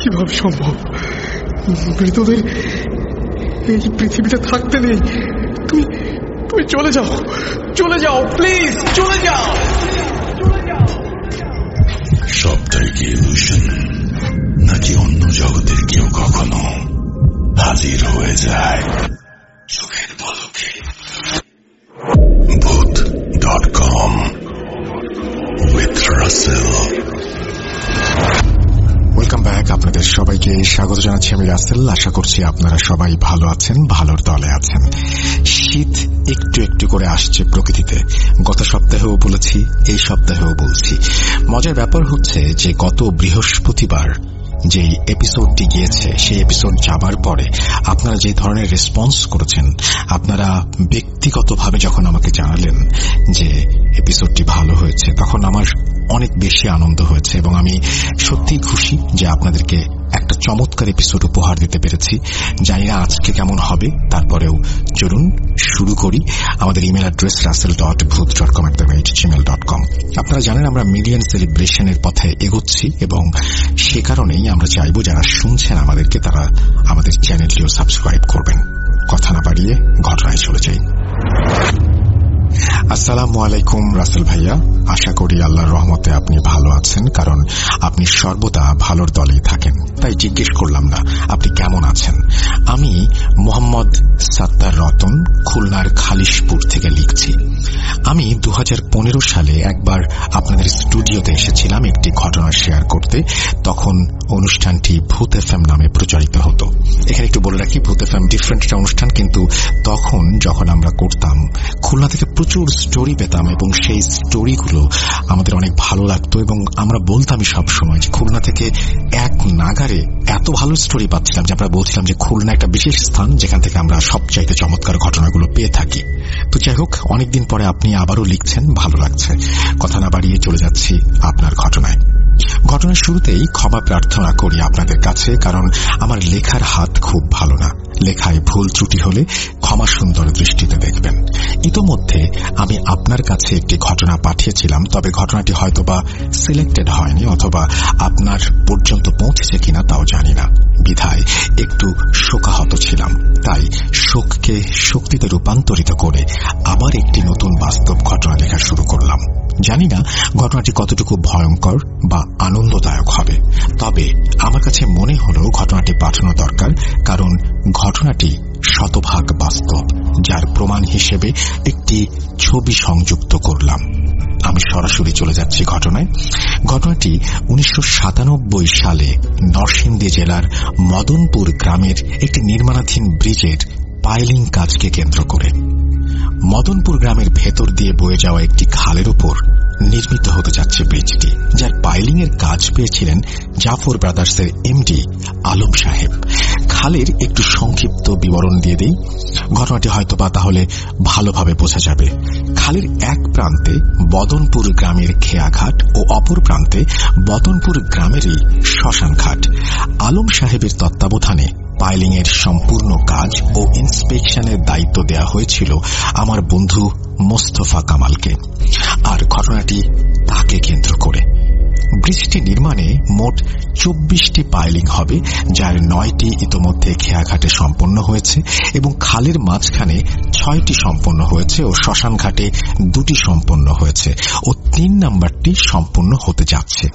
কিভাবে সম্ভব? মৃতদের এই পৃথিবীতে থাকতে নেই। তুমি চলে যাও, চলে যাও, প্লিজ চলে যাও। সবটাই কি ইলুশন, নাকি অন্য জগতের কেউ কখনো হাজির হয়ে যায় চোখের পলকে? ভূত.com with রাসেল। Welcome back. আপনাদের সবাইকে স্বাগত জানাচ্ছি আমি রাসেল। আশা করছি আপনারা সবাই ভালো আছেন, ভালোর দলে আছেন। শীত একটু একটু করে আসছে প্রকৃতিতে। গত সপ্তাহেও বলেছি, এই সপ্তাহেও বলছি। মজার ব্যাপার হচ্ছে যে গত বৃহস্পতিবার যে এপিসোডটি গিয়েছে, সেই এপিসোড যাবার পরে আপনারা যে ধরনের রেসপন্স করেছেন, আপনারা ব্যক্তিগতভাবে যখন আমাকে জানালেন যে এপিসোডটি ভালো হয়েছে, তখন আমার অনেক বেশি আনন্দ হয়েছে এবং আমি সত্যিই খুশি যে আপনাদেরকে একটা চমৎকার এপিসোড উপহার দিতে পেরেছি। জানি না আজকে কেমন হবে, তারপরেও চলুন শুরু করি। আমাদের ইমেল অ্যাড্রেস rasel.bhoot.com@gmail.com। আপনারা জানেন আমরা মিলিয়ন সেলিব্রেশনের পথে এগোচ্ছি এবং সে কারণেই আমরা চাইব যারা শুনছেন আমাদেরকে, তারা আমাদের চ্যানেলটিও সাবস্ক্রাইব করবেন। কথা না বাড়িয়ে ঘটনায় চলে যাই। আসসালামু আলাইকুম রাসেল ভাইয়া। আশা করি আল্লাহর রহমতে আপনি ভালো আছেন, কারণ আপনি সর্বদা ভালোর দলেই থাকেন। তাই জিজ্ঞেস করলাম না আপনি কেমন আছেন। আমি মোহাম্মদ সাত্তার রতন, খুলনার খালিশপুর থেকে লিখছি। আমি 2015 সালে একবার আপনাদের স্টুডিওতে এসেছিলাম একটি ঘটনা শেয়ার করতে। তখন অনুষ্ঠানটি ভূত এফএম নামে প্রচারিত হতো। এখানে একটু বলে রাখি, ভূত এফএম ডিফারেন্ট একটা অনুষ্ঠান, কিন্তু তখন যখন আমরা করতাম খুলনা থেকে প্রচুর স্টোরি পেতাম এবং সেই স্টোরিগুলো আমাদের অনেক ভালো লাগতো এবং আমরা বলতামই সবসময় যে খুলনা থেকে এক নাগারে এত ভালো স্টোরি পাচ্ছিলাম যে আমরা বলছিলাম যে খুলনা একটা বিশেষ স্থান যেখান থেকে আমরা সবচাইতে চমৎকার ঘটনাগুলো পেয়ে থাকি। তো যাই হোক, অনেকদিন পরে আপনি আবারও লিখছেন, ভালো লাগছে। কথা না বাড়িয়ে চলে যাচ্ছি আপনার ঘটনায়। ঘটনার শুরুতেই ক্ষমা প্রার্থনা করি আপনাদের কাছে, কারণ আমার লেখার হাত খুব ভালো না। লেখায় ভুল ত্রুটি হলে ক্ষমা সুন্দর দৃষ্টিতে দেখবেন। ইতোমধ্যে আমি আপনার কাছে একটি ঘটনা পাঠিয়েছিলাম, তবে ঘটনাটি হয়তোবা সিলেক্টেড হয়নি অথবা আপনার পর্যন্ত পৌঁছেছে কিনা তাও জানি না। বিধায় একটু শোকাহত ছিলাম, তাই শোককে শক্তিতে রূপান্তরিত করে আবার একটি নতুন বাস্তব ঘটনা লেখা শুরু করলাম। জানি না ঘটনাটি কতটুকু ভয়ঙ্কর বা আনন্দদায়ক হবে, তবে আমার কাছে মনে হলো ঘটনাটি পাঠানো দরকার, কারণ ঘটনাটি শতভাগ বাস্তব, যার প্রমাণ হিসেবে একটি ছবি সংযুক্ত করলাম। আমি সরাসরি চলে যাচ্ছি ঘটনায়। ঘটনাটি 1997 সালে নরসিংদী জেলার মদনপুর গ্রামের একটি নির্মাণাধীন ব্রিজের পাইলিং কাজকে কেন্দ্র করে। মদনপুর গ্রামের ভেতর দিয়ে বয়ে যাওয়া একটি খালের উপর নির্মিত হতে যাচ্ছে ব্রিজটি, যার পাইলিং এর কাজ পেয়েছিলেন জাফর ব্রাদার্সের এমডি আলম সাহেব। খালের একটু সংক্ষিপ্ত বিবরণ দিয়ে দেই, ঘটনাটি হয়তোবা তাহলে ভালোভাবে বোঝা যাবে। খালের এক প্রান্তে বদনপুর গ্রামের খেয়াঘাট ও অপর প্রান্তে বদনপুর গ্রামেরই শ্মশান ঘাট। আলম সাহেবের তত্ত্বাবধানে পাইলিং এর সম্পূর্ণ কাজ ও ইন্সপেকশনের দায়িত্ব দেওয়া হয়েছিল আমার বন্ধু মোস্তফা কামালকে, আর ঘটনাটি তাকে কেন্দ্র করে। ব্রিজটি নির্মাণে মোট 24টি পাইলিং হবে, যার 9টি ইতোমধ্যে খেয়াঘাটে সম্পন্ন হয়েছে এবং খালের মাঝখানে 6টি সম্পন্ন হয়েছে ও শ্মশান ঘাটে 2টি সম্পন্ন হয়েছে ও 3 নম্বরটি সম্পন্ন হতে যাচ্ছে।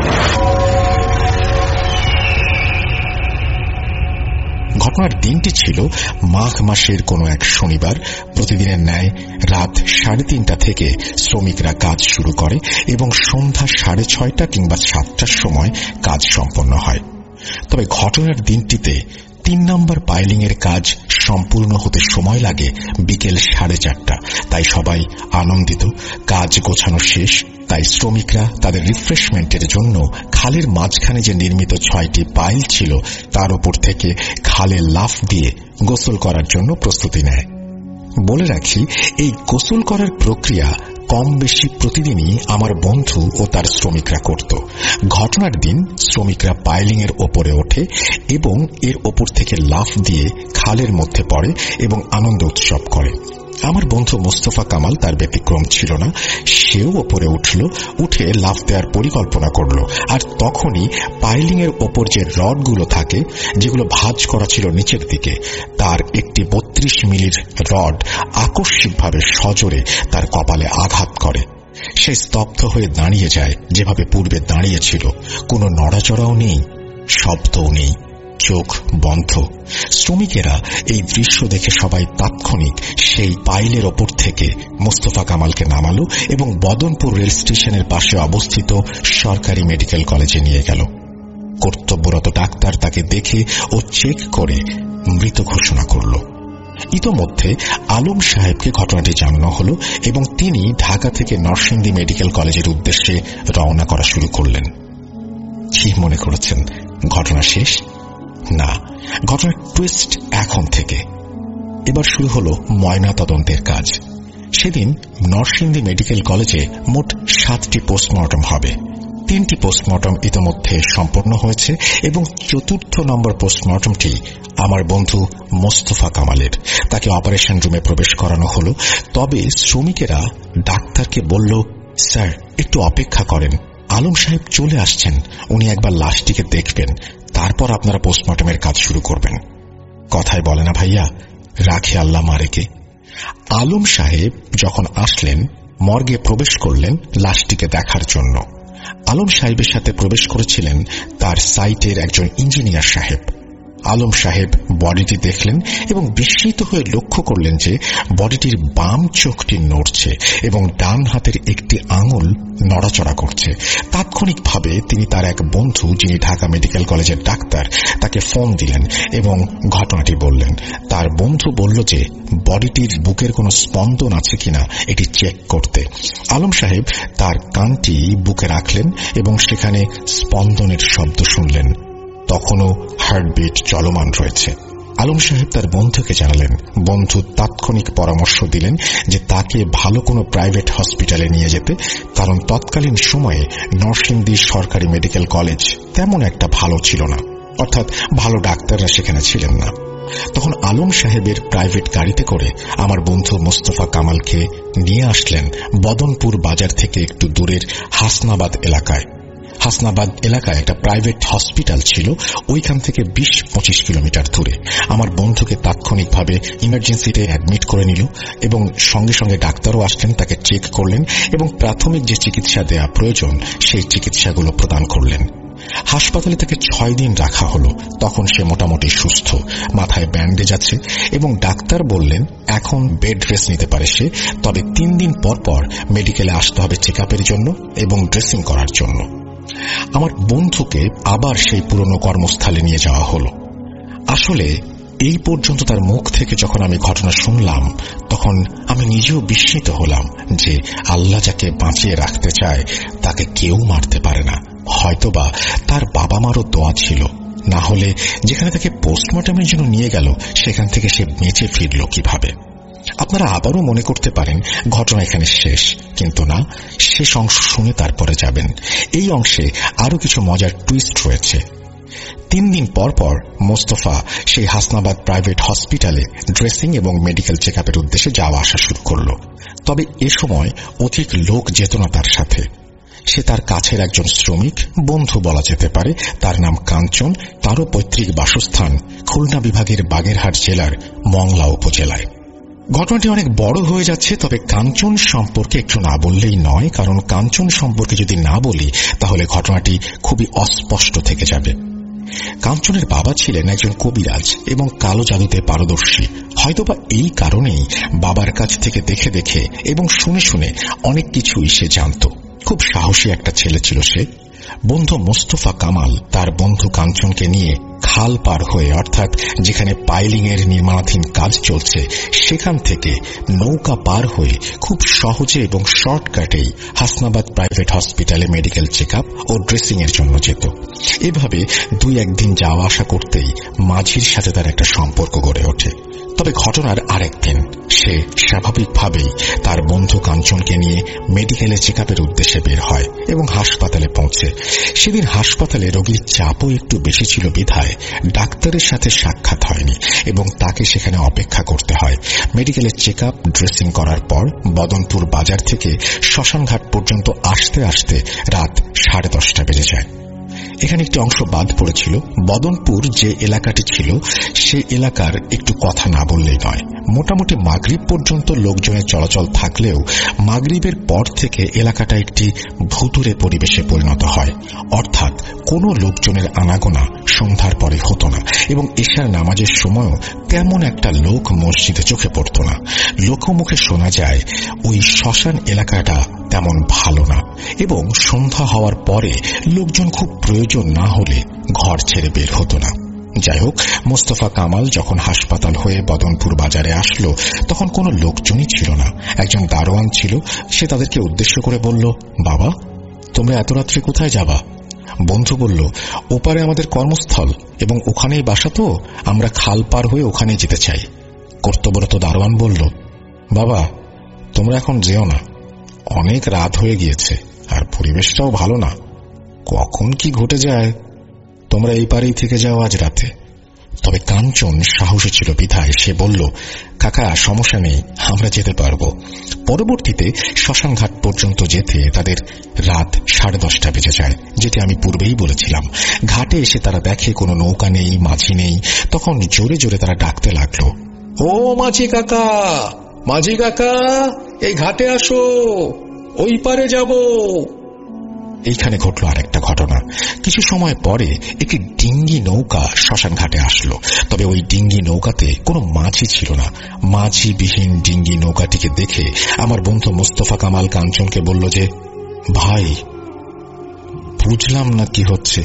ঘটনার দিনটি ছিল মাঘ মাসের কোনো এক শনিবার। প্রতিদিনের ন্যায় রাত 3:30 থেকে শ্রমিকরা কাজ শুরু করে এবং সন্ধ্যা 6:30 কিংবা 7টার সময় কাজ সম্পন্ন হয়। তবে ঘটনার দিনটিতে 3 নম্বর পাইলিং এর কাজ সম্পূর্ণ হতে সময় লাগে বিকেল 4:30। তাই সবাই আনন্দিত, কাজ গোছানো শেষ। তাই শ্রমিকরা তাদের রিফ্রেশমেন্টের জন্য খালের মাঝখানে যে নির্মিত 6টি পাইল ছিল তার উপর থেকে খালে লাফ দিয়ে গোসল করার জন্য প্রস্তুতি নেয়। বলে রাখি, এই গোসল করার প্রক্রিয়া কম বেশি প্রতিদিনই আমার বন্ধু ও তার শ্রমিকরা করত। ঘটনার দিন শ্রমিকরা পাইলিং এর ওপরে ওঠে এবং এর ওপর থেকে লাফ দিয়ে খালের মধ্যে পড়ে এবং আনন্দ উৎসব করে। আমার বন্ধু মোস্তফা কামাল তার ব্যতিক্রম ছিল না। সেও ওপরে উঠে লাফ দেওয়ার পরিকল্পনা করল। আর তখনই পাইলিং এর ওপর যে রডগুলো থাকে, যেগুলো ভাঁজ করা ছিল নিচের দিকে, তার একটি 32 মিলির রড আকস্মিকভাবে সজোরে তার কপালে আঘাত করে। সে স্তব্ধ হয়ে দাঁড়িয়ে যায়, যেভাবে পূর্বে দাঁড়িয়েছিল। কোনো নড়াচড়াও নেই, শব্দও নেই, চোখ বন্ধ। শ্রমিকেরা এই দৃশ্য দেখে সবাই তাৎক্ষণিক সেই পাইলের ওপর থেকে মোস্তফা কামালকে নামালো এবং বদনপুর রেল স্টেশনের পাশে অবস্থিত সরকারি মেডিকেল কলেজে নিয়ে গেল। কর্তব্যরত ডাক্তার তাকে দেখে ও চেক করে মৃত ঘোষণা করল। ইতোমধ্যে আলম সাহেবকে ঘটনাটি জানানো হল এবং তিনি ঢাকা থেকে নরসিংদী মেডিকেল কলেজের উদ্দেশ্যে রওনা করা শুরু করলেন। কি মনে করেছেন ঘটনা শেষ? না, ঘটনার টুইস্ট এখন থেকে। এবার শুরু হল ময়না তদন্তের কাজ। সেদিন নরসিংদী মেডিকেল কলেজে মোট 7টি পোস্টমর্টম হবে। 3টি পোস্টমর্টম ইতোমধ্যে সম্পন্ন হয়েছে এবং 4র্থ নম্বর পোস্টমর্টমটি আমার বন্ধু মোস্তফা কামালের। তাকে অপারেশন রুমে প্রবেশ করানো হল। তবে শ্রমিকেরা ডাক্তারকে বলল, স্যার একটু অপেক্ষা করেন, আলম সাহেব চলে আসছেন, উনি একবার লাশটিকে দেখবেন, তারপর আপনারা পোস্টমর্টমের কাজ শুরু করবেন। কথায় বলে না ভাইয়া, রাখে আল্লাহ মারেকে। আলম সাহেব যখন আসলেন, মর্গে প্রবেশ করলেন লাশটিকে দেখার জন্য। আলম সাহেবের সাথে প্রবেশ করেছিলেন তার সাইটের একজন ইঞ্জিনিয়ার সাহেব। আলম সাহেব বডিটি দেখলেন এবং বিস্মিত হয়ে লক্ষ্য করলেন যে বডিটির বাম চোখটি নড়ছে এবং ডান হাতের একটি আঙুল নড়াচড়া করছে। তাৎক্ষণিকভাবে তিনি তার এক বন্ধু, যিনি ঢাকা মেডিকেল কলেজের ডাক্তার, তাকে ফোন দিলেন এবং ঘটনাটি বললেন। তার বন্ধু বলল যে বডিটির বুকের কোনো স্পন্দন আছে কিনা এটি চেক করতে। আলম সাহেব তার কানটি বুকে রাখলেন এবং সেখানে স্পন্দনের শব্দ শুনলেন। তখনও হার্টবিট চলমান রয়েছে। আলম সাহেব তার বন্ধুকে জানালেন। বন্ধু তাৎক্ষণিক পরামর্শ দিলেন যে তাকে ভালো কোনো প্রাইভেট হসপিটালে নিয়ে যেতে, কারণ তৎকালীন সময়ে নরসিংদীর সরকারি মেডিকেল কলেজ তেমন একটা ভালো ছিল না, অর্থাৎ ভালো ডাক্তাররা সেখানে ছিলেন না। তখন আলম সাহেবের প্রাইভেট গাড়িতে করে আমার বন্ধু মোস্তফা কামালকে নিয়ে আসলেন বদনপুর বাজার থেকে একটু দূরের হাসনাবাদ এলাকায়। হাসনাবাদ এলাকায় একটা প্রাইভেট হসপিটাল ছিল, ওইখান থেকে 20-25 কিলোমিটার দূরে। আমার বন্ধুকে তাৎক্ষণিকভাবে ইমার্জেন্সিতে অ্যাডমিট করে নিল এবং সঙ্গে সঙ্গে ডাক্তারও আসলেন, তাকে চেক করলেন এবং প্রাথমিক যে চিকিৎসা দেওয়া প্রয়োজন সেই চিকিৎসাগুলো প্রদান করলেন। হাসপাতালে তাকে 6 দিন রাখা হলো। তখন সে মোটামুটি সুস্থ, মাথায় ব্যান্ডেজ আছে এবং ডাক্তার বললেন এখন বেড রেস্ট নিতে পারে সে, তবে 3 দিন পর পর মেডিকেলে আসতে হবে চেকআপের জন্য এবং ড্রেসিং করার জন্য। আমার বন্ধুকে আবার সেই পুরনো কর্মস্থলে নিয়ে যাওয়া হলো। আসলে এই পর্যন্ত তার মুখ থেকে যখন আমি ঘটনা শুনলাম, তখন আমি নিজেও বিস্মিত হলাম যে আল্লাহ যাকে বাঁচিয়ে রাখতে চায় তাকে কেউ মারতে পারে না। হয়তোবা তার বাবা মারও দোয়া ছিল, না হলে যেখানে তাকে পোস্টমর্টমের জন্য নিয়ে গেল সেখান থেকে সে বেঁচে ফিরল কিভাবে। আপনারা আবারও মনে করতে পারেন ঘটনা এখানে শেষ, কিন্তু না, শেষ অংশ শুনে তারপরে যাবেন। এই অংশে আরো কিছু মজার টুইস্ট রয়েছে। 3 দিন পর পর মোস্তফা সেই হাসনাবাদ প্রাইভেট হসপিটালে ড্রেসিং এবং মেডিকেল চেকআপের উদ্দেশ্যে যাওয়া আসা শুরু করল। তবে এ সময় অধিক লোক যেত না তার সাথে। সে তার কাছের একজন শ্রমিক বন্ধু বলা যেতে পারে, তার নাম কাঞ্চন। তারও পৈতৃক বাসস্থান খুলনা বিভাগের বাগেরহাট জেলার মংলা উপজেলায়। ঘটনাটি অনেক বড় হয়ে যাচ্ছে, তবে কাঞ্চন সম্পর্কে একটু না বললেই নয়, কারণ কাঞ্চন সম্পর্কে যদি না বলি তাহলে ঘটনাটি খুবই অস্পষ্ট থেকে যাবে। কাঞ্চনের বাবা ছিলেন একজন কবিরাজ এবং কালো জাদুতে পারদর্শী। হয়তোবা এই কারণেই বাবার কাছ থেকে দেখে দেখে এবং শুনে শুনে অনেক কিছুই সে জানত। খুব সাহসী একটা ছেলে ছিল সে। বন্ধু মোস্তফা কামাল তার বন্ধু কাঞ্চনকে নিয়ে খাল পার হয়ে, অর্থাৎ যেখানে পাইলিং এর নির্মাণাধীন কাজ চলছে সেখান থেকে নৌকা পার হয়ে খুব সহজে এবং শর্টকাটেই হাসনাবাদ প্রাইভেট হসপিটালে মেডিকেল চেকআপ ও ড্রেসিং এর জন্য যেত। এভাবে 2-1 দিন যাওয়া আসা করতেই মাঝির সাথে তার একটা সম্পর্ক গড়ে ওঠে। তবে ঘটনার আরেক দিন, উঠে স্বাভাবিকভাবেই তার বন্ধু কাঞ্চনকে নিয়ে মেডিকেলে চেকআপের উদ্দেশ্যে বের হয় এবং হাসপাতালে পৌঁছে। সেদিন হাসপাতালে রোগীর চাপও একটু বেশি ছিল বিধায় ডাক্তারের সাথে সাক্ষাৎ হয়নি এবং তাকে সেখানে অপেক্ষা করতে হয়। মেডিকেলের চেকআপ ড্রেসিং করার পর বদনপুর বাজার থেকে শ্মশানঘাট পর্যন্ত আসতে আসতে রাত 10:30 বেজে যায়। এখানে একটি অংশ বাদ পড়েছিল। বদনপুর যে এলাকাটি ছিল সে এলাকার একটু কথা না বললেই নয়। মোটামুটি মাগরিব পর্যন্ত লোকজনের চলাচল থাকলেও মাগরিবের পর থেকে এলাকাটা একটি ভুতুড়ে পরিবেশে পরিণত হয়, অর্থাৎ কোনো লোকজনের আনাগোনা সন্ধ্যার পরে হতো না এবং এশার নামাজের সময়ও তেমন একটা লোক মসজিদে চোখে পড়ত না। লোকমুখে শোনা যায় ওই শ্মশান এলাকাটা তেমন ভালো না এবং সন্ধ্যা হওয়ার পরে লোকজন খুব প্রয়োজন না হলে ঘর ছেড়ে বের হতো না। যাই হোক, মোস্তফা কামাল যখন হাসপাতাল হয়ে বদনপুর বাজারে আসলো তখন কোনো লোকজনই ছিল না। একজন দারোয়ান ছিল, সে তাদেরকে উদ্দেশ্য করে বলল, বাবা তোমরা এত রাত্রে কোথায় যাবা? বন্ধু বলল, ওপারে আমাদের কর্মস্থল এবং ওখানেই বাসা, তো আমরা খাল পার হয়ে ওখানে যেতে চাই। কর্তব্যরত দারোয়ান বলল, বাবা তোমরা এখন যেও না, অনেক রাত হয়ে গিয়েছে আর পরিবেশটাও ভালো না, কখন কি ঘটে যায়, তোমরা এই পারেই থেকে যাও আজ রাতে। তবে কাঞ্চন সাহসী ছিল বিধায় সে বলল, কাকা সমস্যা নেই, আমরা যেতে পারবো। পরবর্তীতে শ্মশানঘাট পর্যন্ত যেতে তাদের রাত 10:30 বেজে যায়, যেটি আমি পূর্বেই বলেছিলাম। ঘাটে এসে তারা দেখে কোনো নৌকা নেই, মাঝি নেই। তখন জোরে জোরে তারা ডাকতে লাগলো, ও মাঝি কাকা, মাঝি কাকা, এই ঘাটে আসো, ওই পারে যাব। এইখানে ঘটল আরেকটা ঘটনা। কিছু সময় পরে একটি ডিঙ্গি নৌকা শ্মশান ঘাটে আসলো, তবে ওই ডিঙ্গি নৌকাতে কোনো মাঝি ছিল না। মাঝিবিহীন ডিঙ্গি নৌকাটিকে দেখে আমার বন্ধু মোস্তফা কামাল কাঞ্চনকে বলল যে, ভাই বুঝলাম না কি হচ্ছে,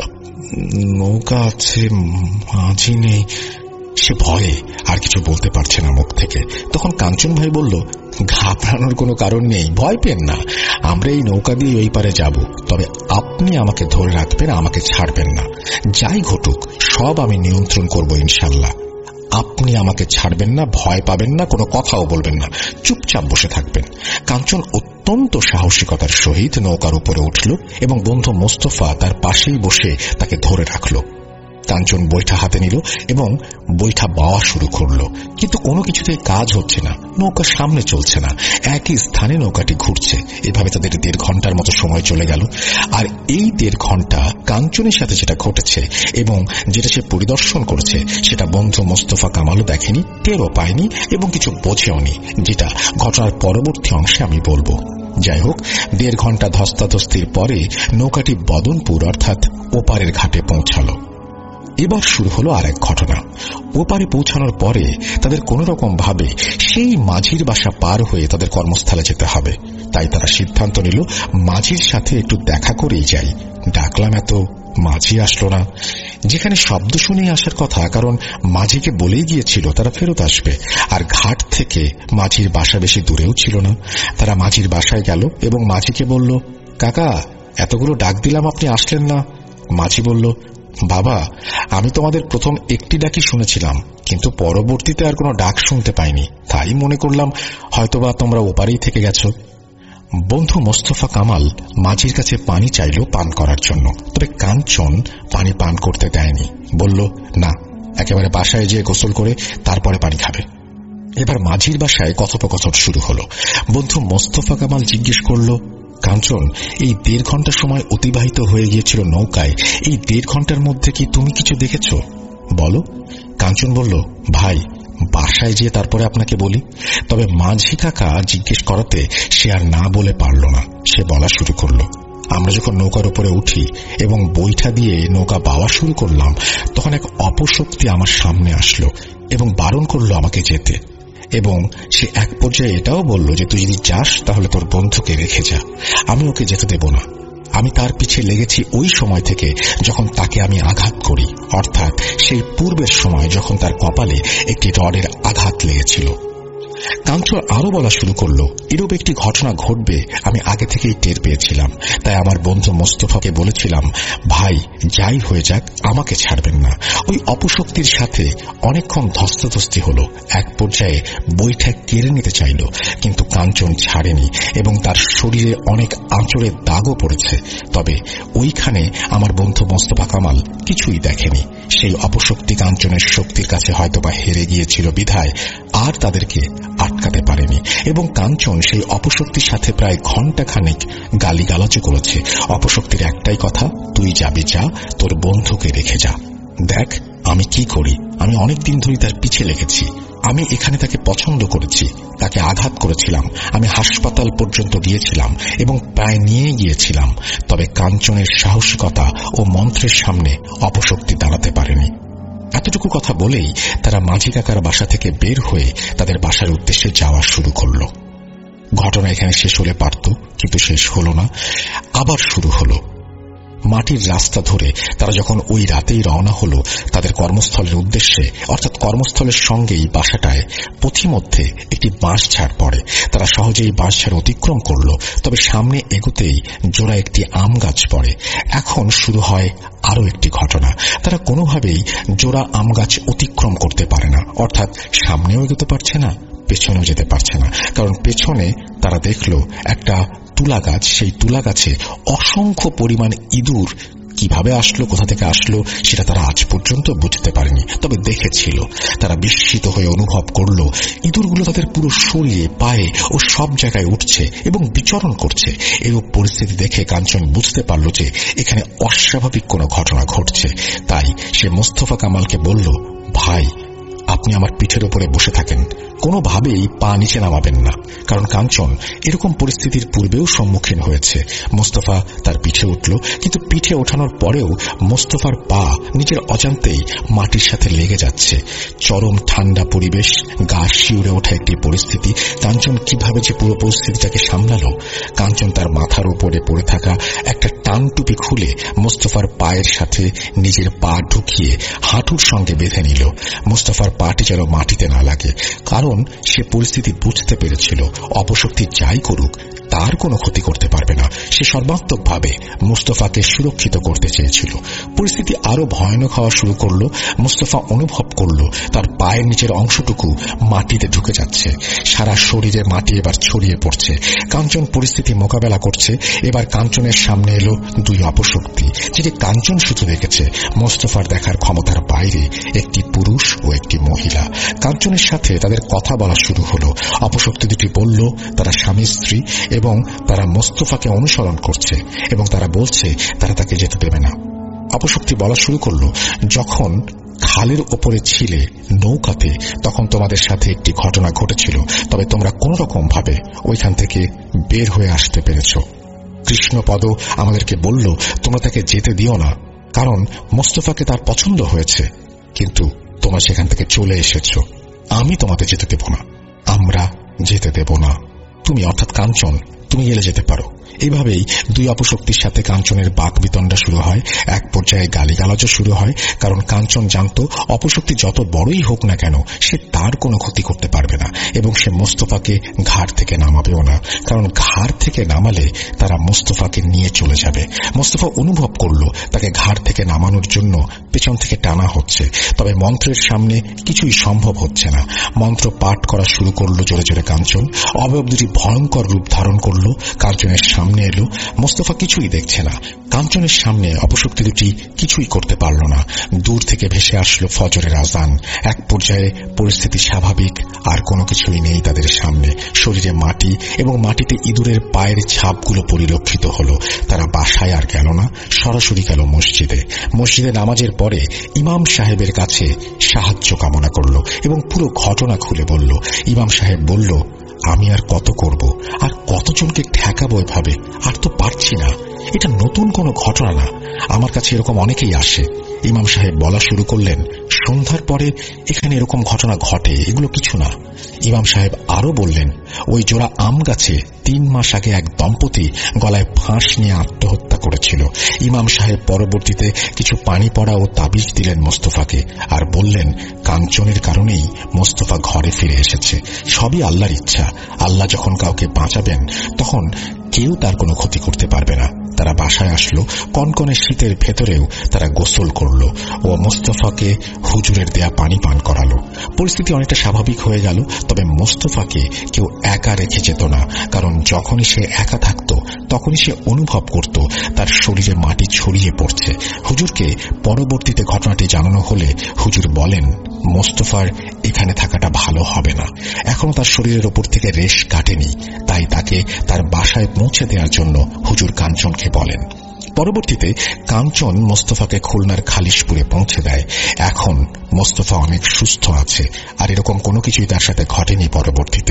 নৌকা আছে মাঝি নেই। সে ভয়ে আর কিছু বলতে পারছে না মুখ থেকে। তখন কাঞ্চন ভাই বলল, ঘাবড়ানোর কোনো কারণ নেই, ভয় পেন না, আমরা এই নৌকা দিয়ে ওই পারে যাব, তবে আপনি আমাকে ধরে রাখবেন, আমাকে ছাড়বেন না। যাই ঘটুক সব আমি নিয়ন্ত্রণ করব ইনশাল্লাহ। আপনি আমাকে ছাড়বেন না, ভয় পাবেন না, কোনো কথাও বলবেন না, চুপচাপ বসে থাকবেন। কাঞ্চন অত্যন্ত সাহসিকতার সহিত নৌকার উপরে উঠল এবং বন্ধু মোস্তফা তার পাশেই বসে তাকে ধরে রাখল। কাঞ্চন বৈঠা হাতে নিল এবং বৈঠা বাওয়া শুরু করল, কিন্তু কোনো কিছুতেই কাজ হচ্ছে না। নৌকা সামনে চলছে না, একই স্থানে নৌকাটি ঘুরছে। এভাবে তাদের 1.5 ঘন্টার মতো সময় চলে গেল। আর এই 1.5 ঘন্টা কাঞ্চনের সাথে যেটা ঘটেছে এবং যেটা সে পরিদর্শন করেছে সেটা বন্ধু মোস্তফা কামালও দেখেনি, টেরও পায়নি এবং কিছু বোঝেও নি, যেটা ঘটনার পরবর্তী অংশে আমি বলবো। যাই হোক, 1.5 ঘন্টা ধস্তাধস্তির পরে নৌকাটি বদনপুর অর্থাৎ ওপারের ঘাটে পৌঁছালো। এবার শুরু হলো আর এক ঘটনা। ওপারে পৌঁছানোর পরে তাদের কোন রকম ভাবে সেই মাঝির বাসা পার হয়ে তাদের কর্মস্থলে যেতে হবে। তাই তারা সিদ্ধান্ত নিল মাঝির সাথে একটু দেখা করেই যাই। ডাকলাম, এত মাঝি আসলো না। যেখানে শব্দ শুনেই আসার কথা, কারণ মাঝিকে বলেই গিয়েছিল তারা ফেরত আসবে, আর ঘাট থেকে মাঝির বাসা বেশি দূরেও ছিল না। তারা মাঝির বাসায় গেল এবং মাঝিকে বলল, কাকা এতগুলো ডাক দিলাম, আপনি আসলেন না। মাঝি বলল, বাবা আমি তোমাদের প্রথম একটি ডাকই শুনেছিলাম, কিন্তু পরবর্তীতে আর কোনো ডাক শুনতে পাইনি, তাই মনে করলাম হয়তোবা তোমরা ওপারেই থেকে গেছো। বন্ধু মোস্তফা কামাল মাঝির কাছে পানি চাইল পান করার জন্য, তবে কাঞ্চন পানি পান করতে দেয়নি। বলল, না, একেবারে বাসায় যেয়ে গোসল করে তারপরে পানি খাবে। এবার মাঝির বাসায় কথোপকথন শুরু হলো। বন্ধু মোস্তফা কামাল জিজ্ঞেস করল, কাঞ্চন এই 1.5 ঘন্টা সময় অতিবাহিত হয়ে গিয়েছিল নৌকায়, এই 1.5 ঘন্টার মধ্যে কি তুমি কিছু দেখেছ? বলো। কাঞ্চন বলল, ভাই বাসায় যেয়ে তারপরে আপনাকে বলি। তবে মাঝি কাকা জিজ্ঞেস করাতে সে আর না বলে পারল না। সে বলা শুরু করল, আমরা যখন নৌকার উপরে উঠি এবং বৈঠা দিয়ে নৌকা বাওয়া শুরু করলাম, তখন এক অপশক্তি আমার সামনে আসলো এবং বারণ করলো আমাকে যেতে। এবং সে এক পর্যায়ে এটাও বলল যে তুই যদি যাস তাহলে তোর বন্ধুকে রেখে যা, আমি ওকে যেতে দেব না। আমি তার পিছে লেগেছি ওই সময় থেকে যখন তাকে আমি আঘাত করি, অর্থাৎ সেই পূর্বের সময় যখন তার কপালে একটি রডের আঘাত লেগেছিল। কাঞ্চন আরো বলা শুরু করলো, এরূপ একটি ঘটনা ঘটবে আমি আগে থেকেই টের পেয়েছিলাম। তাই আমার বন্ধু মোস্তফাকে বলেছিলাম, ভাই যাই হয়ে যাক আমাকে ছাড়বেন না। ওই অপশক্তির সাথে অনেকক্ষণ ধস্তাধস্তি হলো। এক পর্যায়ে বৈঠক কেড়ে নিতে চাইল, কিন্তু কাঞ্চন ছাড়েনি এবং তার শরীরে অনেক আঁচড়ের দাগও পড়েছে। তবে ওইখানে আমার বন্ধু মোস্তফা কামাল কিছুই দেখেনি। সেই অপশক্তি কাঞ্চনের শক্তির কাছে হয়তোবা হেরে গিয়েছিল বিধায় আর তাদেরকে আটকাতে পারেনি, এবং কাঞ্চন সেই অপশক্তির সাথে প্রায় ঘণ্টাখানেক গালিগালাজও করেছে। অপশক্তির একটাই কথা, তুই যাবি যা, তোর বন্ধুকে রেখে যা। দেখ আমি কি করি, আমি অনেকদিন ধরে তার পিছে লেগেছি। আমি এখানে তাকে পছন্দ করেছি, তাকে আঘাত করেছিলাম, আমি হাসপাতাল পর্যন্ত গিয়েছিলাম এবং প্রায় নিয়ে গিয়েছিলাম। তবে কাঞ্চনের সাহসিকতা ও মন্ত্রের সামনে অপশক্তি দাঁড়াতে পারেনি। এতটুকু কথা বলেই তারা মাঝি কাকার বাসা থেকে বের হয়ে তাদের বাসার উদ্দেশ্যে যাওয়া শুরু করল। ঘটনা এখানে শেষ হলে পারত, কিন্তু শেষ হল না, আবার শুরু হলো। মাটির রাস্তা ধরে তারা যখন ওই রাতেই রওনা হলো তাদের কর্মস্থলের উদ্দেশ্যে, অর্থাৎ কর্মস্থলের সঙ্গেই বাসাটায় পথিমধ্যে একটি বাঁশঝাড় পড়ে। তারা সহজেই বাঁশঝাড় অতিক্রম করল। তবে সামনে এগোতেই জোড়া একটি আম গাছ পড়ে। এখন শুরু হয় আরো একটি ঘটনা। তারা কোনোভাবেই জোড়া আম গাছ অতিক্রম করতে পারে না, অর্থাৎ সামনেও এগোতে পারছে না, পেছনেও যেতে পারছে না। কারণ পেছনে তারা দেখল একটা তুলা গাছ, সেই তুলা গাছে অসংখ্য পরিমাণ ইঁদুর। কিভাবে আসলো, কোথা থেকে আসলো সেটা তারা আজ পর্যন্ত বুঝতে পারেনি, তবে দেখেছিল। তারা বিস্মিত হয়ে অনুভব করল ইঁদুরগুলো তাদের পুরো শরীরে, পায়ে ও সব জায়গায় উঠছে এবং বিচরণ করছে। এরূপ পরিস্থিতি দেখে কাঞ্চন বুঝতে পারল যে এখানে অস্বাভাবিক কোনো ঘটনা ঘটছে। তাই সে মোস্তফা কামালকে বলল, ভাই আপনি আমার পিঠের উপরে বসে থাকেন, কোনোভাবেই পা নিচে নামাবেন না। কারণ কাঞ্চন এরকম পরিস্থিতির পূর্বেও সম্মুখীন হয়েছে। মোস্তফা তার পিঠে উঠল, কিন্তু পিঠে ওঠানোর পরেও মোস্তফার পা নিজের অজান্তেই মাটির সাথে লেগে যাচ্ছে। চরম ঠান্ডা পরিবেশ, গা শিউরে ওঠা একটি পরিস্থিতি। কাঞ্চন কিভাবে যে পুরো পরিস্থিতিটাকে সামলালো। কাঞ্চন তার মাথার উপরে পড়ে থাকা একটা টান টুপি খুলে মোস্তফার পায়ের সাথে নিজের পা ঢুকিয়ে হাঁটুর সঙ্গে বেঁধে নিল। মোস্তফার পাটি যেন মাটিতে না লাগে, কারণ সে পরিস্থিতি বুঝতে পেরেছিল অপশক্তি যাই করুক তার কোনো ক্ষতি করতে পারবে না। সে সর্বাত্মকভাবে মুস্তফাকে সুরক্ষিত করতে চেয়েছিল। পরিস্থিতি আরো ভয়ানক হওয়া শুরু করল। মুস্তফা অনুভব করল তার পায়ের নিচের অংশটুকু মাটিতে ঢুকে যাচ্ছে, সারা শরীরে মাটি এবার ছড়িয়ে পড়ছে। কাঞ্চন পরিস্থিতি মোকাবেলা করছে। এবার কাঞ্চনের সামনে এলো দুই অপশক্তি, যেটি কাঞ্চন শুধু দেখেছে। মোস্তফার দেখার ক্ষমতার বাইরে একটি পুরুষ ও একটি মহিলা। কাঞ্চনের সাথে তাদের কথা বলা শুরু হলো। অপশক্তি দুটি বলল তারা স্বামী স্ত্রী এবং তারা মোস্তফাকে অনুসরণ করছে এবং তারা বলছে তারা তাকে যেতে দেবে না। অপশক্তি বলা শুরু করল, যখন খালের ওপরে ছিলে নৌকাতে তখন তোমাদের সাথে একটি ঘটনা ঘটেছিল, তবে তোমরা কোন রকম ভাবে ওইখান থেকে বের হয়ে আসতে পেরেছ। কৃষ্ণপদ আমাদেরকে বলল তোমরা তাকে যেতে দিও না, কারণ মোস্তফাকে তার পছন্দ হয়েছে, কিন্তু তোমরা সেখান থেকে চলে এসেছ। আমি তোমাদের যেতে দেব না, আমরা যেতে দেব না। তুমি অর্থাৎ কাঞ্চন, তুমি গেলে যেতে পারো। এইভাবেই দুই অপশক্তির সাথে কাঞ্চনের বাক বিতণ্ডা শুরু হয়। এক পর্যায়ে গালিগালাজও শুরু হয়, কারণ কাঞ্চন জানত অপশক্তি যত বড়ই হোক না কেন সে তার কোনো ক্ষতি করতে পারবে না এবং সে মোস্তফাকে ঘাট থেকে নামাবেও না, কারণ ঘাট থেকে নামালে তারা মোস্তফাকে নিয়ে চলে যাবে। মোস্তফা অনুভব করল তাকে ঘাট থেকে নামানোর জন্য পেছন থেকে টানা হচ্ছে, তবে মন্ত্রের সামনে কিছুই সম্ভব হচ্ছে না। মন্ত্র পাঠ করা শুরু করলো জোরে জোরে কাঞ্চন। অবয়ব দুটি ভয়ঙ্কর রূপ ধারণ করলো। কাঞ্চনের সামনে এলো। মোস্তফা কিছুই দেখছে না। কাঞ্চনের সামনে অপশক্তি দুটি কিছুই করতে পারল না। দূর থেকে ভেসে আসলো ফজরের আজান। এক পর্যায়ে পরিস্থিতি স্বাভাবিক, আর কোনো কিছুই নেই তাদের সামনে। শরীরে মাটি এবং মাটিতে ইঁদুরের পায়ের ছাপগুলো পরিলক্ষিত হলো। তারা বাসায় আর গেল না, সরাসরি গেল মসজিদে। মসজিদে নামাজের পরে ইমাম সাহেবের কাছে সাহায্য কামনা করল এবং পুরো ঘটনা খুলে বলল। ইমাম সাহেব বলল, আমি আর কত করব, আর কতজনকে ঠেকাবো এভাবে, আর তো পারছি না। এটা নতুন কোনো ঘটনা না, আমার কাছে এরকম অনেকেই আসে, ইমাম সাহেব বলা শুরু করলেন, সন্ধ্যার পরে এখানে এরকম ঘটনা ঘটে, এগুলো কিছু না। ইমাম সাহেব আরো বললেন, ওই জোড়া আম গাছে 3 মাস আগে এক দম্পতি গলায় ফাঁস নিয়ে আত্মহত্যা করেছিল। ইমাম সাহেব পরবর্তীতে কিছু পানি পড়া ও তাবিজ দিলেন মোস্তফাকে, আর বললেন কাঞ্চনের কারণেই মোস্তফা ঘরে ফিরে এসেছে। সবই আল্লাহর ইচ্ছা। আল্লাহ যখন কাউকে বাঁচাবেন তখন কেউ তার কোনো ক্ষতি করতে পারবে না। তারা বাসায় আসলো, কনকনে শীতের ভেতরেও তারা গোসল করল ও মোস্তফাকে হুজুরের দেয়া পানি পান করালো। পরিস্থিতি অনেকটা স্বাভাবিক হয়ে গেল। তবে মোস্তফাকে কেউ একা রেখে যেত না, কারণ যখনই সে একা থাকত তখনই সে অনুভব করত তার শরীরে মাটি ছড়িয়ে পড়ছে। হুজুরকে পরবর্তীতে ঘটনাটি জানানো হলে হুজুর বলেন, মোস্তফার এখানে থাকাটা ভালো হবে না। এখনো তার শরীরের ওপর থেকে রেশ কাটেনি, তাই তাকে তার বাসায় পৌঁছে দেওয়ার জন্য হুজুর কাঞ্চনকে বলেন। পরবর্তীতে কাঞ্চন মোস্তফাকে খুলনার খালিশপুরে পৌঁছে দেয়। এখন মোস্তফা অনেক সুস্থ আছে, আর এরকম কোনো কিছুই তার সাথে ঘটেনি। পরবর্তীতে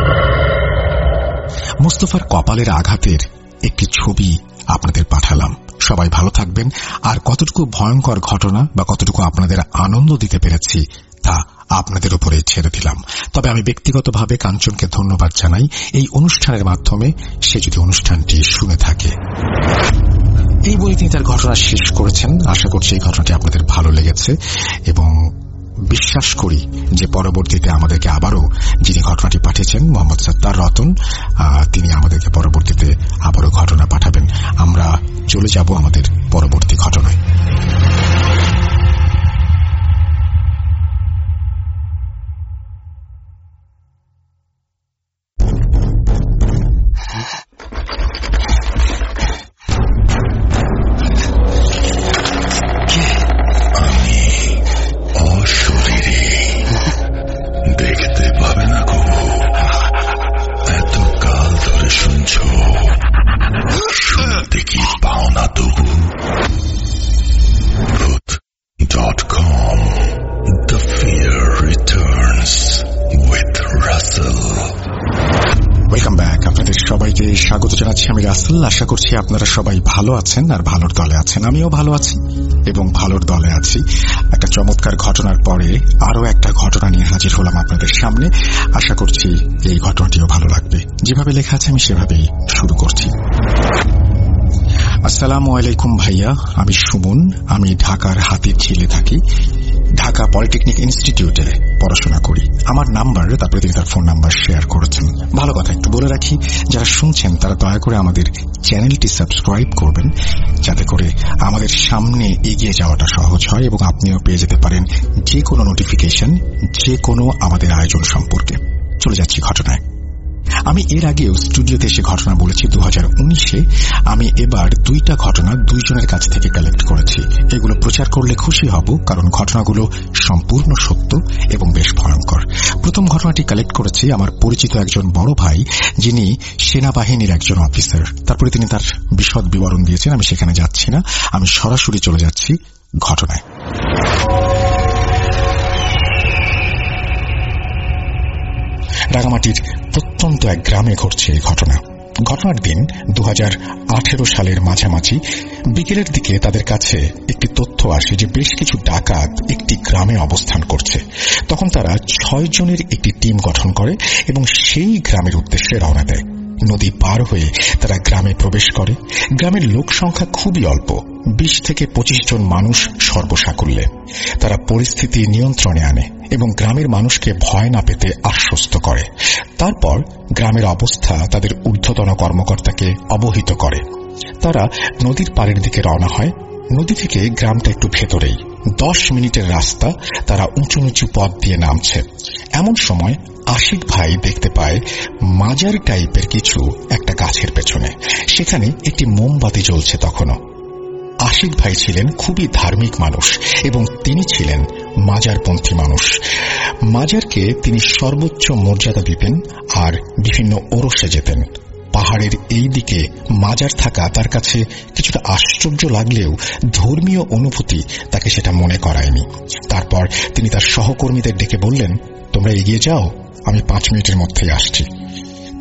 মোস্তফার কপালের আঘাতের একটি ছবি আপনাদের পাঠালাম। সবাই ভালো থাকবেন। আর কতটুকু ভয়ঙ্কর ঘটনা বা কতটুকু আপনাদের আনন্দ দিতে পেরেছি তা আপনাদের উপরে ছেড়ে দিলাম। তবে আমি ব্যক্তিগতভাবে কাঞ্চনকে ধন্যবাদ জানাই এই অনুষ্ঠানের মাধ্যমে, সে যদি অনুষ্ঠানটি শুনে থাকে। এই বলে তিনি তার ঘটনা শেষ করেছেন। আশা করছি এই ঘটনাটি আপনাদের ভালো লেগেছে এবং বিশ্বাস করি যে পরবর্তীতে আমাদেরকে আবারও যিনি ঘটনাটি পাঠিয়েছেন মোহাম্মদ সত্তার রতন, তিনি আমাদেরকে পরবর্তীতে আবারও ঘটনা পাঠাবেন। আমরা চলে যাব আমাদের পরবর্তী ঘটনায়। স্বাগত জানাচ্ছি, আমি রাসেল। আশা করছি আপনারা সবাই ভালো আছেন আর ভালোর দলে আছেন। আমিও ভালো আছি এবং ভালোর দলে আছি। একটা চমৎকার ঘটনার পরে আরো একটা ঘটনা নিয়ে হাজির হলাম আপনাদের সামনে। আশা করছি এই ঘটনাটিও ভালো লাগবে। যেভাবে লেখা আছে আমি সেভাবেই শুরু করছি। আসসালামু আলাইকুম ভাইয়া, আমি সুমন। আমি ঢাকার হাতিরঝিলে থাকি। ঢাকা পলিটেকনিক ইনস্টিটিউটে পড়াশোনা করি। আমার নাম্বার, তারপরে তিনি তার ফোন নাম্বার শেয়ার করেছেন। ভালো কথা, একটু বলে রাখি, যারা শুনছেন তারা দয়া করে আমাদের চ্যানেলটি সাবস্ক্রাইব করবেন, যাতে করে আমাদের সামনে এগিয়ে যাওয়াটা সহজ হয় এবং আপনিও পেয়ে যেতে পারেন যে কোনো নোটিফিকেশন, যে কোনো আমাদের আয়োজন সম্পর্কে। চলে যাচ্ছি ঘটনায়। আমি এর আগেও স্টুডিওতে এসে ঘটনা বলেছি 2019-এ। আমি এবার 2টা ঘটনা 2 জনের কাছ থেকে কালেক্ট করেছি। এগুলো প্রচার করলে খুশি হব, কারণ ঘটনাগুলো সম্পূর্ণ সত্য এবং বেশ ভয়ঙ্কর। প্রথম ঘটনাটি কালেক্ট করেছি আমার পরিচিত একজন বড় ভাই, যিনি সেনাবাহিনীর একজন অফিসার। তারপরে তিনি তার বিশদ বিবরণ দিয়েছেন, আমি সেখানে যাচ্ছি না। আমি সরাসরি চলে যাচ্ছি ঘটনায়। রাঙামাটির প্রত্যন্ত এক গ্রামে ঘটছে এই ঘটনা। ঘটনার দিন 2018 সালের মাঝামাঝি বিকেলের দিকে তাদের কাছে একটি তথ্য আসে যে বেশ কিছু ডাকাত একটি গ্রামে অবস্থান করছে। তখন তারা 6 জনের একটি টিম গঠন করে এবং সেই গ্রামের উদ্দেশ্যে রওনা দেয়। নদী পার হয়ে তারা গ্রামে প্রবেশ করে। গ্রামের লোক সংখ্যা খুবই অল্প, 20 থেকে 25 জন মানুষ সর্বসাকুল্যে। তারা পরিস্থিতি নিয়ন্ত্রণে আনে এবং গ্রামের মানুষকে ভয় না পেতে আশ্বস্ত করে। তারপর গ্রামের অবস্থা তাদের ঊর্ধ্বতন কর্মকর্তাকে অবহিত করে। তারা নদীর পাড়ের দিকে রওনা হয়। নদী থেকে গ্রামটা একটু ভেতরেই, 10 মিনিটের রাস্তা। তারা উঁচু নিচু পথ দিয়ে নামছে। এমন সময় আশিক ভাই দেখতে পায় মাজার টাইপের কিছু একটা গাছের পেছনে। সেখানে একটি মোমবাতি জ্বলছে তখনও। আশিক ভাই ছিলেন খুবই ধার্মিক মানুষ এবং তিনি ছিলেন মাজারপন্থী মানুষ। মাজারকে তিনি সর্বোচ্চ মর্যাদা দিতেন আর বিভিন্ন ওরসে যেতেন। পাহাড়ের এই দিকে মাজার থাকা তার কাছে কিছুটা আশ্চর্য লাগলেও ধর্মীয় অনুভূতি তাকে সেটা মনে করায়নি। তারপর তিনি তার সহকর্মীদের ডেকে বললেন, তোমরা এগিয়ে যাও, আমি 5 মিনিটের মধ্যেই আসছি।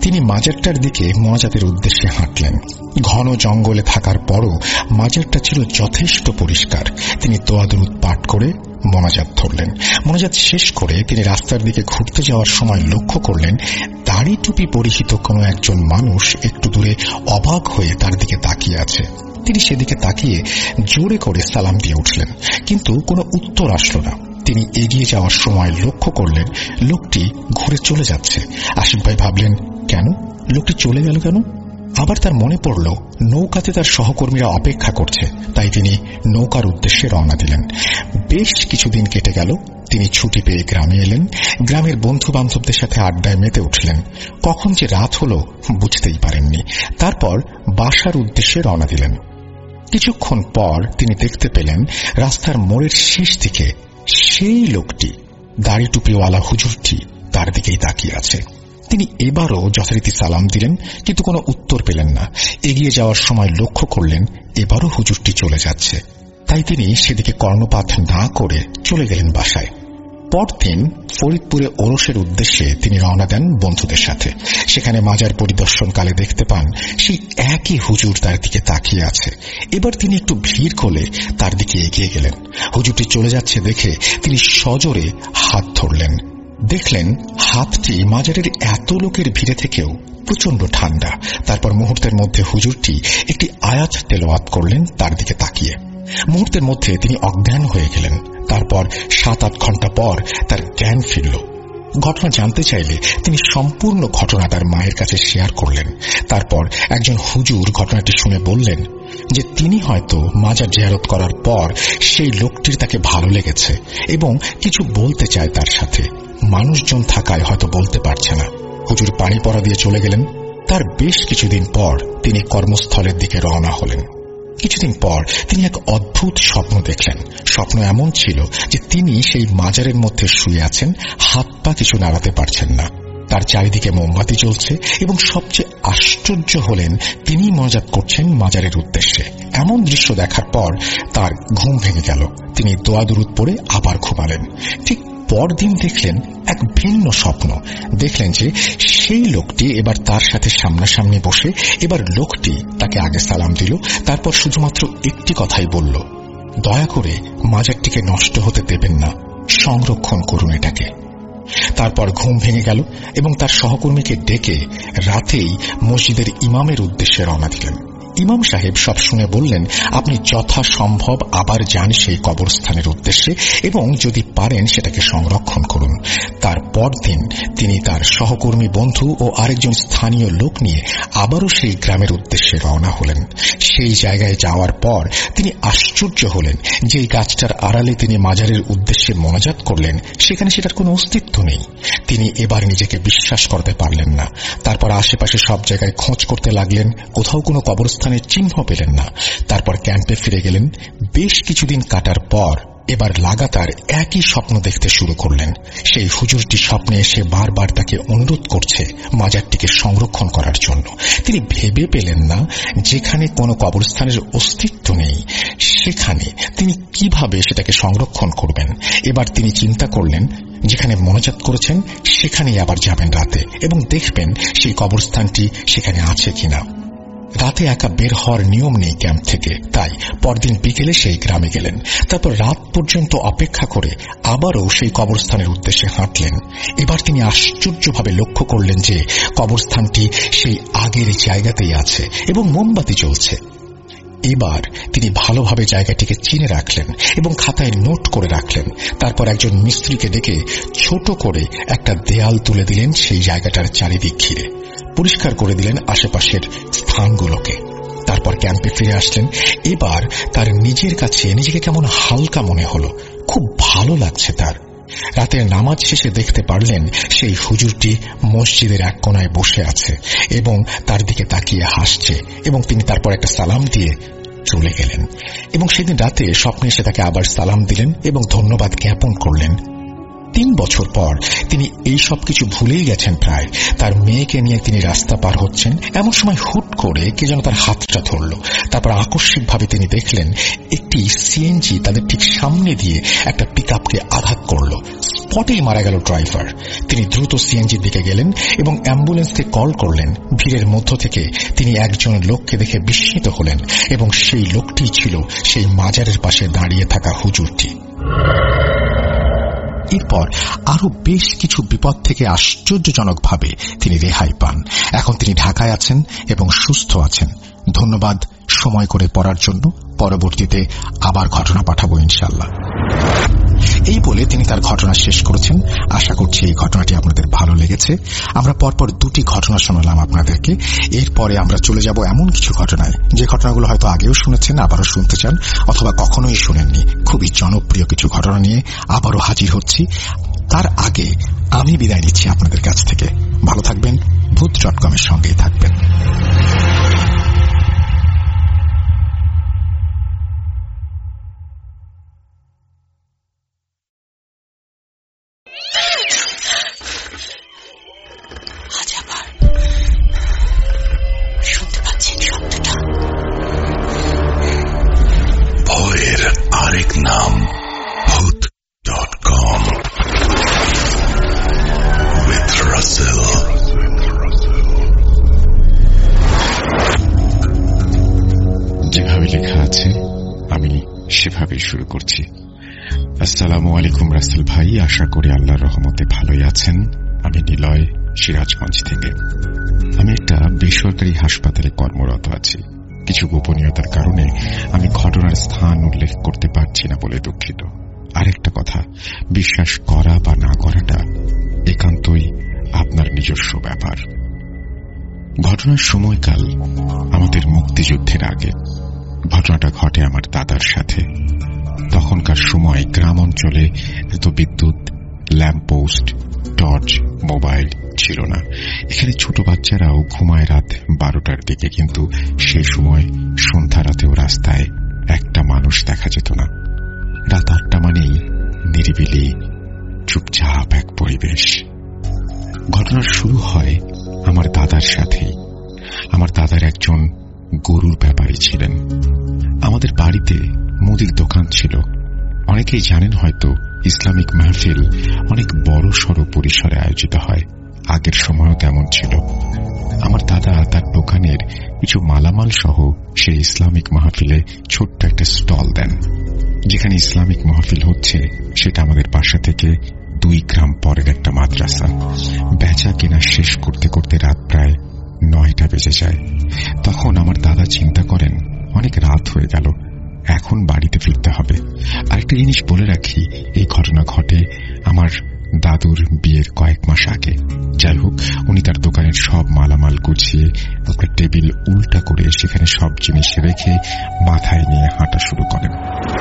তিনি মাজারটার দিকে মোনাজাতের উদ্দেশ্যে হাঁটলেন। ঘন জঙ্গলে থাকার পরও মাজারটা ছিল যথেষ্ট পরিষ্কার। তিনি দোয়া দুরূদ পাঠ করে মোনাজাত ধরলেন। মোনাজাত শেষ করে তিনি রাস্তার দিকে ঘুরতে যাওয়ার সময় লক্ষ্য করলেন দাড়ি টুপি পরিহিত কোনো একজন মানুষ একটু দূরে অবাক হয়ে তার দিকে তাকিয়ে আছে। তিনি সেদিকে তাকিয়ে জোরে করে সালাম দিয়ে উঠলেন, কিন্তু কোনো উত্তর আসলো না। তিনি এগিয়ে যাওয়ার সময় লক্ষ্য করলেন লোকটি ঘুরে চলে যাচ্ছে। আসিফ ভাই ভাবলেন, কেন লোকটি চলে গেল কেন? আবার তার মনে পড়ল নৌকাতে তার সহকর্মীরা অপেক্ষা করছে, তাই তিনি নৌকার উদ্দেশ্যে রওনা দিলেন। বেশ কিছুদিন কেটে গেল। তিনি ছুটি পেয়ে গ্রামে এলেন। গ্রামের বন্ধু বান্ধবদের সাথে আড্ডায় মেতে উঠলেন। কখন যে রাত হল বুঝতেই পারেননি। তারপর বাসার উদ্দেশ্যে রওনা দিলেন। কিছুক্ষণ পর তিনি দেখতে পেলেন রাস্তার মোড়ের শেষ দিকে সেই লোকটি, দাড়ি টুপিওয়ালা হুজুরটি তার দিকেই তাকিয়ে আছে। তিনি এবারও যথারীতি সালাম দিলেন, কিন্তু কোনো উত্তর পেলেন না। এগিয়ে যাওয়ার সময় লক্ষ্য করলেন এবারও হুজুরটি চলে যাচ্ছে, তাই তিনি সেদিকে কর্ণপাত না করে চলে গেলেন বাসায়। পরদিন ফরিদপুরে ওরসের উদ্দেশ্যে তিনি রওনা দেন বন্ধুদের সাথে। সেখানে মাজার পরিদর্শনকালে দেখতে পান সেই একই হুজুর তার দিকে তাকিয়ে আছে। এবার তিনি একটু ভিড় করে তার দিকে এগিয়ে গেলেন। হুজুরটি চলে যাচ্ছে দেখে তিনি সজোরে হাত ধরলেন। দেখলেন হাতটি মাজারের এত লোকের ভিড়ে থেকেও প্রচন্ড ঠান্ডা। তারপর মুহূর্তের মধ্যে হুজুরটি একটি আয়াত তেলাওয়াত করলেন তার দিকে তাকিয়ে। মুহূর্তের মধ্যে তিনি অজ্ঞান হয়ে গেলেন। তারপর 7-8 ঘন্টা পর তার জ্ঞান ফিরল। ঘটনা জানতে চাইলে তিনি সম্পূর্ণ ঘটনা তার মায়ের কাছে শেয়ার করলেন। তারপর একজন হুজুর ঘটনাটি শুনে বললেন যে তিনি হয়তো মাজার জিয়ারত করার পর সেই লোকটির তাকে ভালো লেগেছে এবং কিছু বলতে চায় তার সাথে। মানুষজন থাকায় হয়তো বলতে পারছে না। হুজুর পানি পড়া দিয়ে চলে গেলেন। তার বেশ কিছুদিন পর তিনি কর্মস্থলের দিকে রওনা হলেন। কিছুদিন পর তিনি এক অদ্ভুত স্বপ্ন দেখলেন। স্বপ্ন এমন ছিল যে তিনি সেই মাজারের মধ্যে শুয়ে আছেন, হাত পা কিছু নাড়াতে পারছেন না। তার চারিদিকে মোমবাতি জ্বলছে এবং সবচেয়ে আশ্চর্য হলেন তিনি মোনাজাত করছেন মাজারের উদ্দেশ্যে। এমন দৃশ্য দেখার পর তার ঘুম ভেঙে গেল। তিনি দোয়া দুরূদ পড়ে আবার ঘুমালেন। ঠিক পরদিন দেখলেন এক ভিন্ন স্বপ্ন। দেখলেন যে সেই লোকটি এবার তার সাথে সামনাসামনি বসে। এবার লোকটি তাকে আগে সালাম দিল, তারপর শুধুমাত্র একটি কথাই বলল, দয়া করে মাজারটিকে নষ্ট হতে দেবেন না, সংরক্ষণ করুন এটাকে। তারপর ঘুম ভেঙে গেল এবং তার সহকর্মীকে ডেকে রাতেই মসজিদের ইমামের উদ্দেশ্যে রওনা দিলেন। ইমাম সাহেব সব শুনে বললেন, আপনি যথাসম্ভব আবার যান সেই কবরস্থানের উদ্দেশ্যে এবং যদি পারেন সেটাকে সংরক্ষণ করুন। তার পরদিন তিনি তার সহকর্মী বন্ধু ও আরেকজন স্থানীয় লোক নিয়ে আবারও সেই গ্রামের উদ্দেশ্যে রওনা হলেন। সেই জায়গায় যাওয়ার পর তিনি আশ্চর্য হলেন যে এই গাছটার আড়ালে তিনি মাজারের উদ্দেশ্যে মোনাজাত করলেন, সেখানে সেটার কোনো অস্তিত্ব নেই। তিনি এবার নিজেকে বিশ্বাস করতে পারলেন না। তারপর আশেপাশে সব জায়গায় খোঁজ করতে লাগলেন, কোথাও কোনো কবরস্থানের চিহ্ন পেলেন না। তারপর ক্যাম্পে ফিরে গেলেন। বেশ কিছুদিন কাটার পর এবার লাগাতার একই স্বপ্ন দেখতে শুরু করলেন। সেই হুজুরটি স্বপ্নে এসে বারবার তাকে অনুরোধ করছে মাজারটিকে সংরক্ষণ করার জন্য। তিনি ভেবে পেলেন না যেখানে কোনো কবরস্থানের অস্তিত্ব নেই সেখানে তিনি কিভাবে সেটাকে সংরক্ষণ করবেন। এবার তিনি চিন্তা করলেন যেখানে মোনাজাত করেছেন সেখানেই আবার যাবেন রাতে এবং দেখবেন সেই কবরস্থানটি সেখানে আছে কিনা। রাতে একা বের হওয়ার নিয়ম নেই ক্যাম্প থেকে, তাই পরদিন বিকেলে সেই গ্রামে গেলেন। তারপর রাত পর্যন্ত অপেক্ষা করে আবারও সেই কবরস্থানের উদ্দেশ্যে হাঁটলেন। এবার তিনি আশ্চর্যভাবে লক্ষ্য করলেন যে কবরস্থানটি সেই আগের জায়গাতেই আছে এবং মোমবাতি জ্বলছে। এবার তিনি ভালোভাবে জায়গাটিকে চিনে রাখলেন এবং খাতায় নোট করে রাখলেন। তারপর একজন মিস্ত্রিকে ডেকে ছোট করে একটা দেয়াল তুলে দিলেন সেই জায়গাটার চারিদিক ঘিরে। পরিষ্কার করে দিলেন আশেপাশের স্থানগুলোকে। তারপর ক্যাম্পে ফিরে আসলেন। এবার তার নিজের কাছে নিজেকে কেমন হালকা মনে হলো, খুব ভালো লাগছে তার। রাতের নামাজ শেষে দেখতে পারলেন সেই হুজুরটি মসজিদের এক কোনায় বসে আছে এবং তার দিকে তাকিয়ে হাসছে এবং তিনি তারপর একটা সালাম দিয়ে চলে গেলেন। এবং সেদিন রাতে স্বপ্নে এসে তাকে আবার সালাম দিলেন এবং ধন্যবাদ জ্ঞাপন করলেন। 3 বছর পর তিনি এই সব কিছু ভুলেই গেছেন প্রায়। তার মেয়েকে নিয়ে তিনি রাস্তা পার হচ্ছেন, এমন সময় হুট করে কে যেন তার হাতটা ধরল। তারপর আকস্মিকভাবে তিনি দেখলেন একটি সিএনজি তাদের ঠিক সামনে দিয়ে একটা পিকআপকে আঘাত করল। স্পটেই মারা গেল ড্রাইভার। তিনি দ্রুত সিএনজির দিকে গেলেন এবং অ্যাম্বুলেন্সকে কল করলেন। ভিড়ের মধ্য থেকে তিনি একজন লোককে দেখে বিস্মিত হলেন এবং সেই লোকটি ছিল সেই মাজারের পাশে দাঁড়িয়ে থাকা হুজুরটি। এরপর আরো বেশ কিছু বিপদ থেকে আশ্চর্যজনকভাবে তিনি রেহাই পান। এখন তিনি ঢাকায় আছেন এবং সুস্থ আছেন। ধন্যবাদ সময় করে পড়ার জন্য। পরবর্তীতে আবার ঘটনা পাঠাবো ইনশাআল্লাহ। এই বলে তিনি তার ঘটনা শেষ করেছেন। আশা করছি এই ঘটনাটি আপনাদের ভালো লেগেছে। আমরা পরপর দুটি ঘটনা শোনালাম আপনাদেরকে। এরপরে আমরা চলে যাব এমন কিছু ঘটনায় যে ঘটনাগুলো হয়তো আগেও শুনেছেন, আবারও শুনতে চান, অথবা কখনোই শুনেননি। খুবই জনপ্রিয় কিছু ঘটনা নিয়ে আবারও হাজির হচ্ছি। তার আগে আমি বিদায় নিচ্ছি আপনাদের কাছ থেকে। ভালো থাকবেন, ভূত.com এর সঙ্গেই থাকবেন। ভয়ের আরেক নাম ভূত.com with Russell। যেভাবে লেখা আছে আমি সেভাবেই শুরু করছি। আসসালামু আলাইকুম রাসেল ভাই, আশা করি আল্লাহর রহমতে ভালোই আছেন। আমি নিলয়, সিরাজগঞ্জ থেকে। আমি একটা বেসরকারি হাসপাতালে কর্মরত আছি। কিছু গোপনীয়তার কারণে আমি ঘটনার স্থান উল্লেখ করতে পারছি না বলে দুঃখিত। আরেকটা কথা, বিশ্বাস করা বা না করাটা একান্তই আপনার নিজস্ব ব্যাপার। ঘটনার সময়কাল আমাদের মুক্তিযুদ্ধের আগে। ঘটনাটা ঘটে আমার দাদার সাথে। তখনকার সময় গ্রাম অঞ্চলে এত বিদ্যুৎ, ল্যাম্পপোস্ট, টর্চ, মোবাইল ছিল না। এখানে ছোট বাচ্চারাও ঘুমায় রাত 12টার দিকে, কিন্তু সে সময় সন্ধ্যা রাতেও রাস্তায় একটা মানুষ দেখা যেত না। রাত 8টা মানেই নিরিবিলি, চুপচাপ এক পরিবেশ। ঘটনার শুরু হয় আমার দাদার সাথেই। আমার দাদার একজন গরুর ব্যাপারী ছিলেন। আমাদের বাড়িতে মুদির দোকান ছিল। অনেকেই জানেন হয়তো ইসলামিক মাহফিল অনেক বড় সড় পরিসরে আয়োজিত হয়। আগের সময়ও তেমন ছিল। আমার দাদা তার দোকানের কিছু মালামাল সহ সেই ইসলামিক মাহফিলে ছোট্ট একটা স্টল দেন। যেখানে ইসলামিক মাহফিল হচ্ছে সেটা আমাদের বাসা থেকে 2 গ্রাম পরের একটা মাদ্রাসা। বেচা কেনা শেষ করতে করতে রাত প্রায় 9টা বেজে যায়। তখন আমার দাদা চিন্তা করেন, অনেক রাত হয়ে গেল, এখন বাড়িতে ফিরতে হবে। আরেকটা জিনিস বলে রাখি, এই ঘটনা ঘটে আমার দাদুর বিয়ের কয়েক মাস আগে। যাই হোক, উনি তার দোকানের সব মালামাল গুছিয়ে একটা টেবিল উল্টা করে সেখানে সব জিনিস রেখে মাথায় নিয়ে হাঁটা শুরু করেন।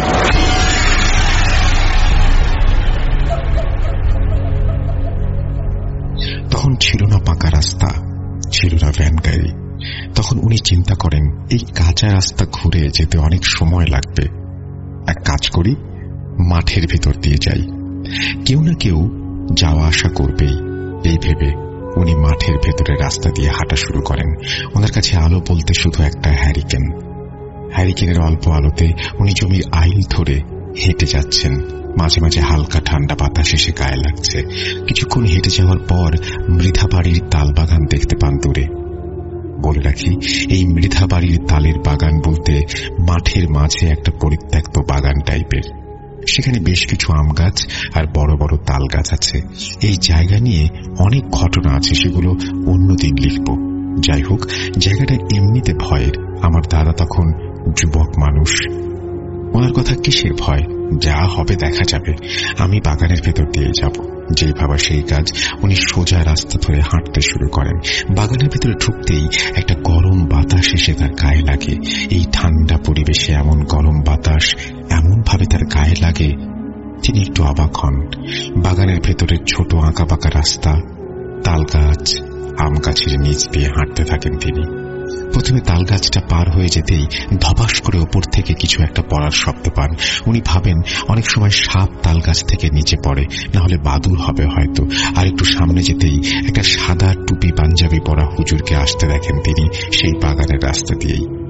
তখন ছিল না পাকা রাস্তা, ছিল না ভ্যান গাড়ি। তখন উনি চিন্তা করেন, এই কাঁচা রাস্তা ঘুরে যেতে অনেক সময় লাগবে। এক কাজ করি, মাঠের ভেতর দিয়ে যাই, কেউ না কেউ যাওয়া আসা করবেই। এই ভেবে উনি মাঠের ভেতরে রাস্তা দিয়ে হাঁটা শুরু করেন। ওনার কাছে আলো বলতে শুধু একটা হ্যারিকেন। হ্যারিকেনের অল্প আলোতে উনি জমির আইল ধরে হেঁটে যাচ্ছেন। মাঝে মাঝে হালকা ঠান্ডা বাতাস এসে গায়ে লাগছে। কিছুক্ষণ হেঁটে যাওয়ার পর মৃধা বাড়ির তাল বাগান দেখতে পান দূরে। বলে রাখি, এই মৃধা বাড়ির তালের বাগান বলতে মাঠের মাঝে একটা পরিত্যক্ত বাগান টাইপের। সেখানে বেশ কিছু আম গাছ আর বড় বড় তাল গাছ আছে। এই জায়গা নিয়ে অনেক ঘটনা আছে, সেগুলো অন্যদিন লিখব। যাই হোক, জায়গাটা এমনিতে ভয়ের। আমার দাদা তখন যুবক মানুষ। ওনার কথা কিসের ভয়, যা হবে দেখা যাবে। আমি বাগানের ভেতর দিয়ে যাব। যেই ভাবা সেই কাজ। উনি সোজা রাস্তা ধরে হাঁটতে শুরু করেন। বাগানের ভেতরে ঢুকতেই একটা গরম বাতাস এসে তার গায়ে লাগে। এই ঠান্ডা পরিবেশে এমন গরম বাতাস এমন ভাবে তার গায়ে লাগে, তিনি একটু অবাক হন। বাগানের ভেতরে ছোট আঁকা বাঁকা রাস্তা, তাল গাছ, আম গাছের নিচ দিয়ে হাঁটতে থাকেন তিনি। প্রথমে তাল গাছটা পার হয়ে যেতেই ধপাস করে ওপর থেকে কিছু একটা পড়ার শব্দ পান। উনি ভাবেন অনেক সময় সাপ তাল গাছ থেকে নিচে পড়ে, না হলে বাদুড় হবে হয়তো। আর একটু সামনে যেতেই একটা সাদা টুপি পাঞ্জাবি পরা হুজুরকে আসতে দেখেন তিনি সেই বাগানের রাস্তা দিয়েই।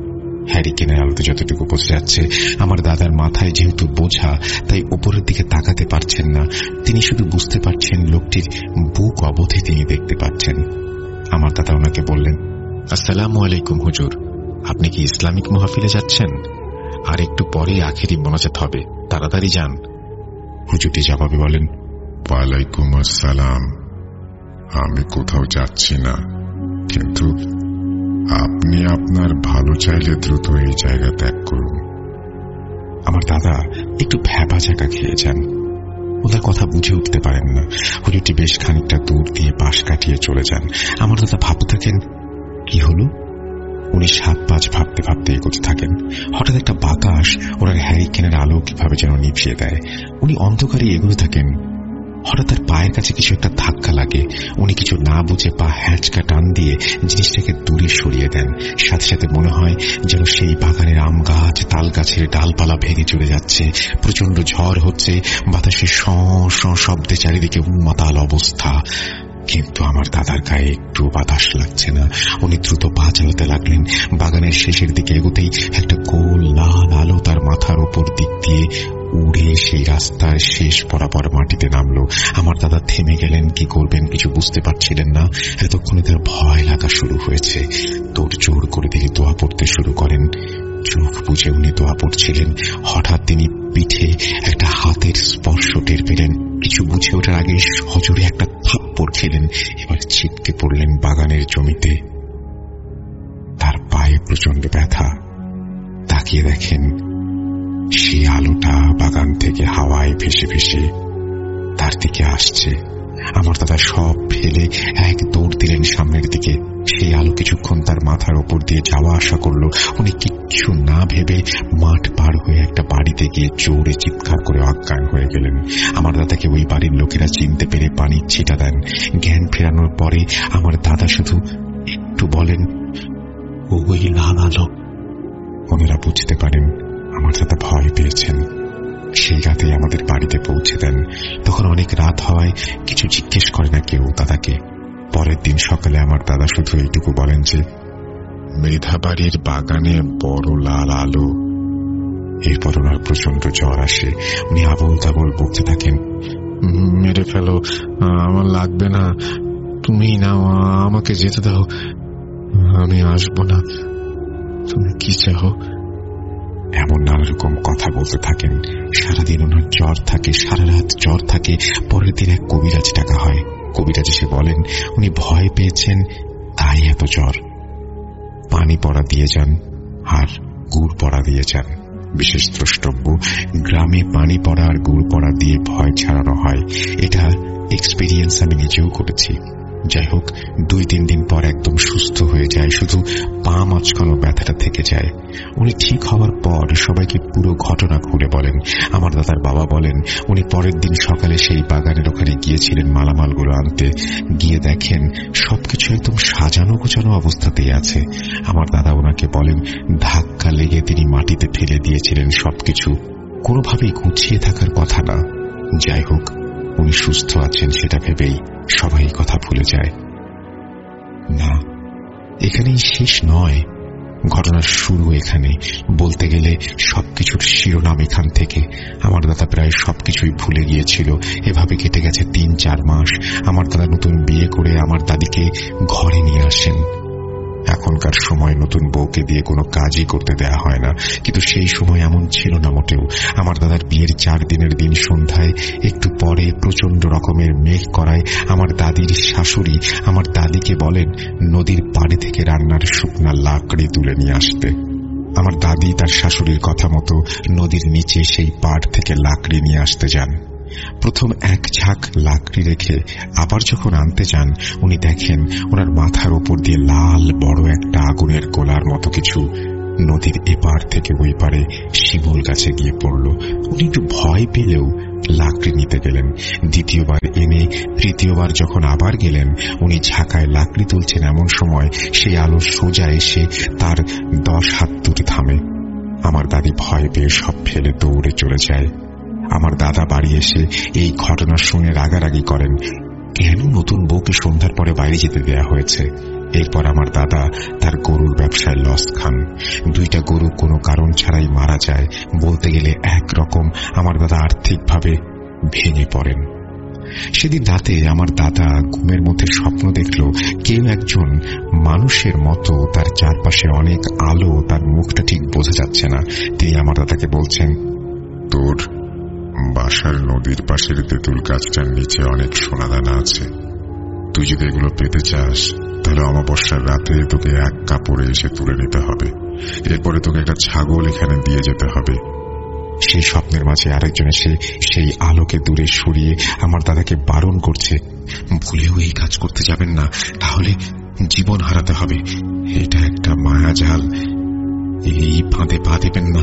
হ্যারিকেনের আলোতে যতটুকু বোঝা যাচ্ছে, আমার দাদার মাথায় যেহেতু বোঝা, তাই উপরের দিকে তাকাতে পারছেন না। তিনি শুধু বুঝতে পারছেন লোকটির বুক অবধি তিনি দেখতে পাচ্ছেন। আমার দাদা ওনাকে বললেন, আসসালামু আলাইকুম হুজুর, আপনি কি ইসলামিক মাহফিলে যাচ্ছেন? আর একটু পরেই আখেরি মোনাজাত হবে, তাড়াতাড়ি যান। হুজুরটি জবাবে বলেন, ওয়ালাইকুম আসসালাম, আমি কোথাও যাচ্ছি না, কিন্তু আপনি আপনার ভালো চাইলে দ্রুত এই জায়গা ত্যাগ করুন। আমার দাদা একটু ভ্যাপা চাকা খেয়ে যান, ওনার কথা বুঝে উঠতে পারেন না। হুজুরটি বেশ খানিকটা দূর দিয়ে পাশ কাটিয়ে চলে যান। আমার দাদা ভাবতে থাকেন, কি হলো? উনি 7-5 ভাবতে ভাবতে এগোতে থাকেন। হঠাৎ একটা বাতাস ওনার হ্যারিকেনের আলো কিভাবে যেন নিভিয়ে দেয়। উনি অন্ধকারে এগোতে থাকেন। হঠাৎ তার পায়ের কাছে কিছু একটা ধাক্কা লাগে। উনি কিছু না বুঝে পা হ্যাঁচকা টান দিয়ে জিনিসটাকে দূরে সরিয়ে দেন। সাথে সাথে মনে হয় যেন সেই বাগানের আম গাছ, তাল গাছের ডালপালা ভেঙে চলে যাচ্ছে। প্রচন্ড ঝড় হচ্ছে, বাতাসের শ শ শব্দে চারিদিকে উন্মাতাল অবস্থা। কিন্তু আমার দাদার গায়ে একটু বাতাস লাগছে না। উনি দ্রুত পা চালাতে লাগলেন। বাগানের শেষের দিকে এগোতেই একটা গোল লাল আলো তার মাথার ওপর দিক দিয়ে উড়ে সেই রাস্তার শেষ বরাবর মাটিতে নামলো। আমার দাদা থেমে গেলেন, কি করবেন কিছু বুঝতে পারছিলেন না। এতক্ষণে তার ভয় লাগা শুরু হয়েছে। তোর জোর করে তিনি দোয়া পড়তে শুরু করেন। চোখ বুঝে উনি দোয়া পড়ছিলেন। হঠাৎ তিনি পিঠে একটা হাতের স্পর্শ টের পেলেন। কিছু বুঝে ওঠার আগে সজোরে একটা থাপ্পড় খেলেন। এবার ছিটকে পড়লেন বাগানের জমিতে। তার পায়ে প্রচন্ড ব্যথা। তাকিয়ে দেখেন সেই আলোটা বাগান থেকে হাওয়ায় ভেসে ভেসে তার দিকে আসছে। আমার দাদা সব ফেলে এক দৌড় দিলেন সামনের দিকে। সেই আলো কিছুক্ষণ তার মাথার ওপর দিয়ে যাওয়া আসা করলো। উনি কিচ্ছু না ভেবে মাঠ পার হয়ে একটা বাড়িতে গিয়ে জোরে চিৎকার করে অজ্ঞান হয়ে গেলেন। আমার দাদাকে ওই বাড়ির লোকেরা চিনতে পেরে পানির ছিটা দেন। জ্ঞান ফেরানোর পরে আমার দাদা শুধু একটু বলেন, ওই লাল আলো। ওনারা বুঝতে পারেন আমার দাদা ভয় পেয়েছেন। সেই রাতে আমাদের বাড়িতে পৌঁছে দেন। তখন অনেক রাত হওয়ায় কিছু জিজ্ঞেস করে না কেউ দাদাকে। পরের দিন সকালে আমার দাদা শুধু এইটুকু বলেন যে, মেধাবাড়ির বাগানে বড় লাল আলো। এরপর ওনার প্রচন্ড জ্বর আসে। উনি আবল তাবল বলতে থাকেন, মেরে ফেলো, আমার লাগবে না, তুমি নাও, আমাকে যেতে দাও, আমি আসবো না, তুমি কি চাও? এমন নানা রকম কথা বলতে থাকেন। সারাদিন ওনার জ্বর থাকে, সারা রাত জ্বর থাকে। পরের দিন এক কবিরাজ ডাকা হয়। কবিরাজ এসে বলেন উনি ভয় পেয়েছেন, তাই এত জ্বর। পানি পড়া দিয়ে যান আর গুড় পড়া দিয়ে যান। বিশেষ দ্রষ্টব্য, গ্রামে পানি পড়া আর গুড় পড়া দিয়ে ভয় ছাড়ানো হয়। এটা এক্সপেরিয়েন্স আমি নিজেও করেছি। যাই হোক, 2-3 দিন পর একদম সুস্থ হয়ে যায়, শুধু পা মাঝখানো ব্যথাটা থেকে যায়। উনি ঠিক হওয়ার পর সবাইকে পুরো ঘটনা খুলে বলেন। আমার দাদার বাবা বলেন উনি পরের দিন সকালে সেই বাগানের ওখানে গিয়েছিলেন মালামালগুলো আনতে। গিয়ে দেখেন সবকিছু একদম সাজানো গোছানো অবস্থাতেই আছে। আমার দাদা ওনাকে বলেন ধাক্কা লেগে তিনি মাটিতে ফেলে দিয়েছিলেন সবকিছু, কোনোভাবেই গুছিয়ে থাকার কথা না। যাই হোক, উনি সুস্থ আছেন সেটা ভেবেই সবাই কথা ভুলে যায়। না, এখানেই শেষ নয়, ঘটনার শুরু এখানে। বলতে গেলে সবকিছুর শিরোনাম এখান থেকে। আমার দাদা প্রায় সবকিছুই ভুলে গিয়েছিল। এভাবে কেটে গেছে 3-4 মাস। আমার দাদা নতুন বিয়ে করে আমার দাদিকে ঘরে নিয়ে আসেন। এখনকার সময় নতুন বউকে দিয়ে কোনো কাজই করতে দেয়া হয় না, কিন্তু সেই সময় এমন ছিল না মোটেও। আমার দাদার বিয়ের 4 দিনের দিন সন্ধ্যায় একটু পরে প্রচন্ড রকমের মেঘ করায় আমার দাদির শাশুড়ি আমার দাদিকে বলেন নদীর পাড়ে থেকে রান্নার শুকনা লাকড়ি তুলে নিয়ে আসতে। আমার দাদি তার শাশুড়ির কথা মতো নদীর নিচে সেই পাড় থেকে লাকড়ি নিয়ে আসতে যান। প্রথম এক ঝাঁক লাকড়ি রেখে আবার যখন আনতে যান, উনি দেখেন ওনার মাথার ওপর দিয়ে লাল বড় একটা আগুনের গোলার মতো কিছু নদীর এপার থেকে ওই পারে শিমুল গাছে গিয়ে পড়ল। উনি একটু ভয় পেলেও লাকড়ি নিতে গেলেন। দ্বিতীয়বার এনে তৃতীয়বার যখন আবার গেলেন, উনি ঝাঁকায় লাকড়ি তুলছেন, এমন সময় সেই আলো সোজা এসে তার 10 হাত দূরে থামে। আমার দাদি ভয় পেয়ে সব ফেলে দৌড়ে চলে যায়। আমার দাদা বাড়ি এসে এই ঘটনা শুনে রাগারাগি করেন, কেন নতুন বউকে সন্ধ্যার পরে বাইরে যেতে দেয়া হয়েছে। এরপর আমার দাদা তার গরুর ব্যবসায় লস খান। 2টা গরু কোনো কারণ ছাড়াই মারা যায়। বলতে গেলে একরকম আমার দাদা আর্থিকভাবে ভেঙে পড়েন। সেদিন রাতে আমার দাদা ঘুমের মধ্যে স্বপ্ন দেখল কেউ একজন মানুষের মতো, তার চারপাশে অনেক আলো, তার মুখটা ঠিক বোঝা যাচ্ছে না। তিনি আমার দাদাকে বলছেন, তোর বাসার নদীর পাশের তেঁতুল গাছটার নিচে অনেক সোনাদানা আছে। তুই যদি এগুলো পেতে চাস তাহলে অমাবস্যার রাতে তোকে এক কাপড়ে এসে তুলে নিতে হবে। এরপরে তোকে একটা ছাগল এখানে দিয়ে যেতে হবে। সেই স্বপ্নের মাঝে আরেকজন এসে সেই আলোকে দূরে সরিয়ে আমার দাদাকে বারণ করছে, ভুলেও এই কাজ করতে যাবেন না, তাহলে জীবন হারাতে হবে। এটা একটা মায়াজাল, এই ফাঁদে পা দেবেন না।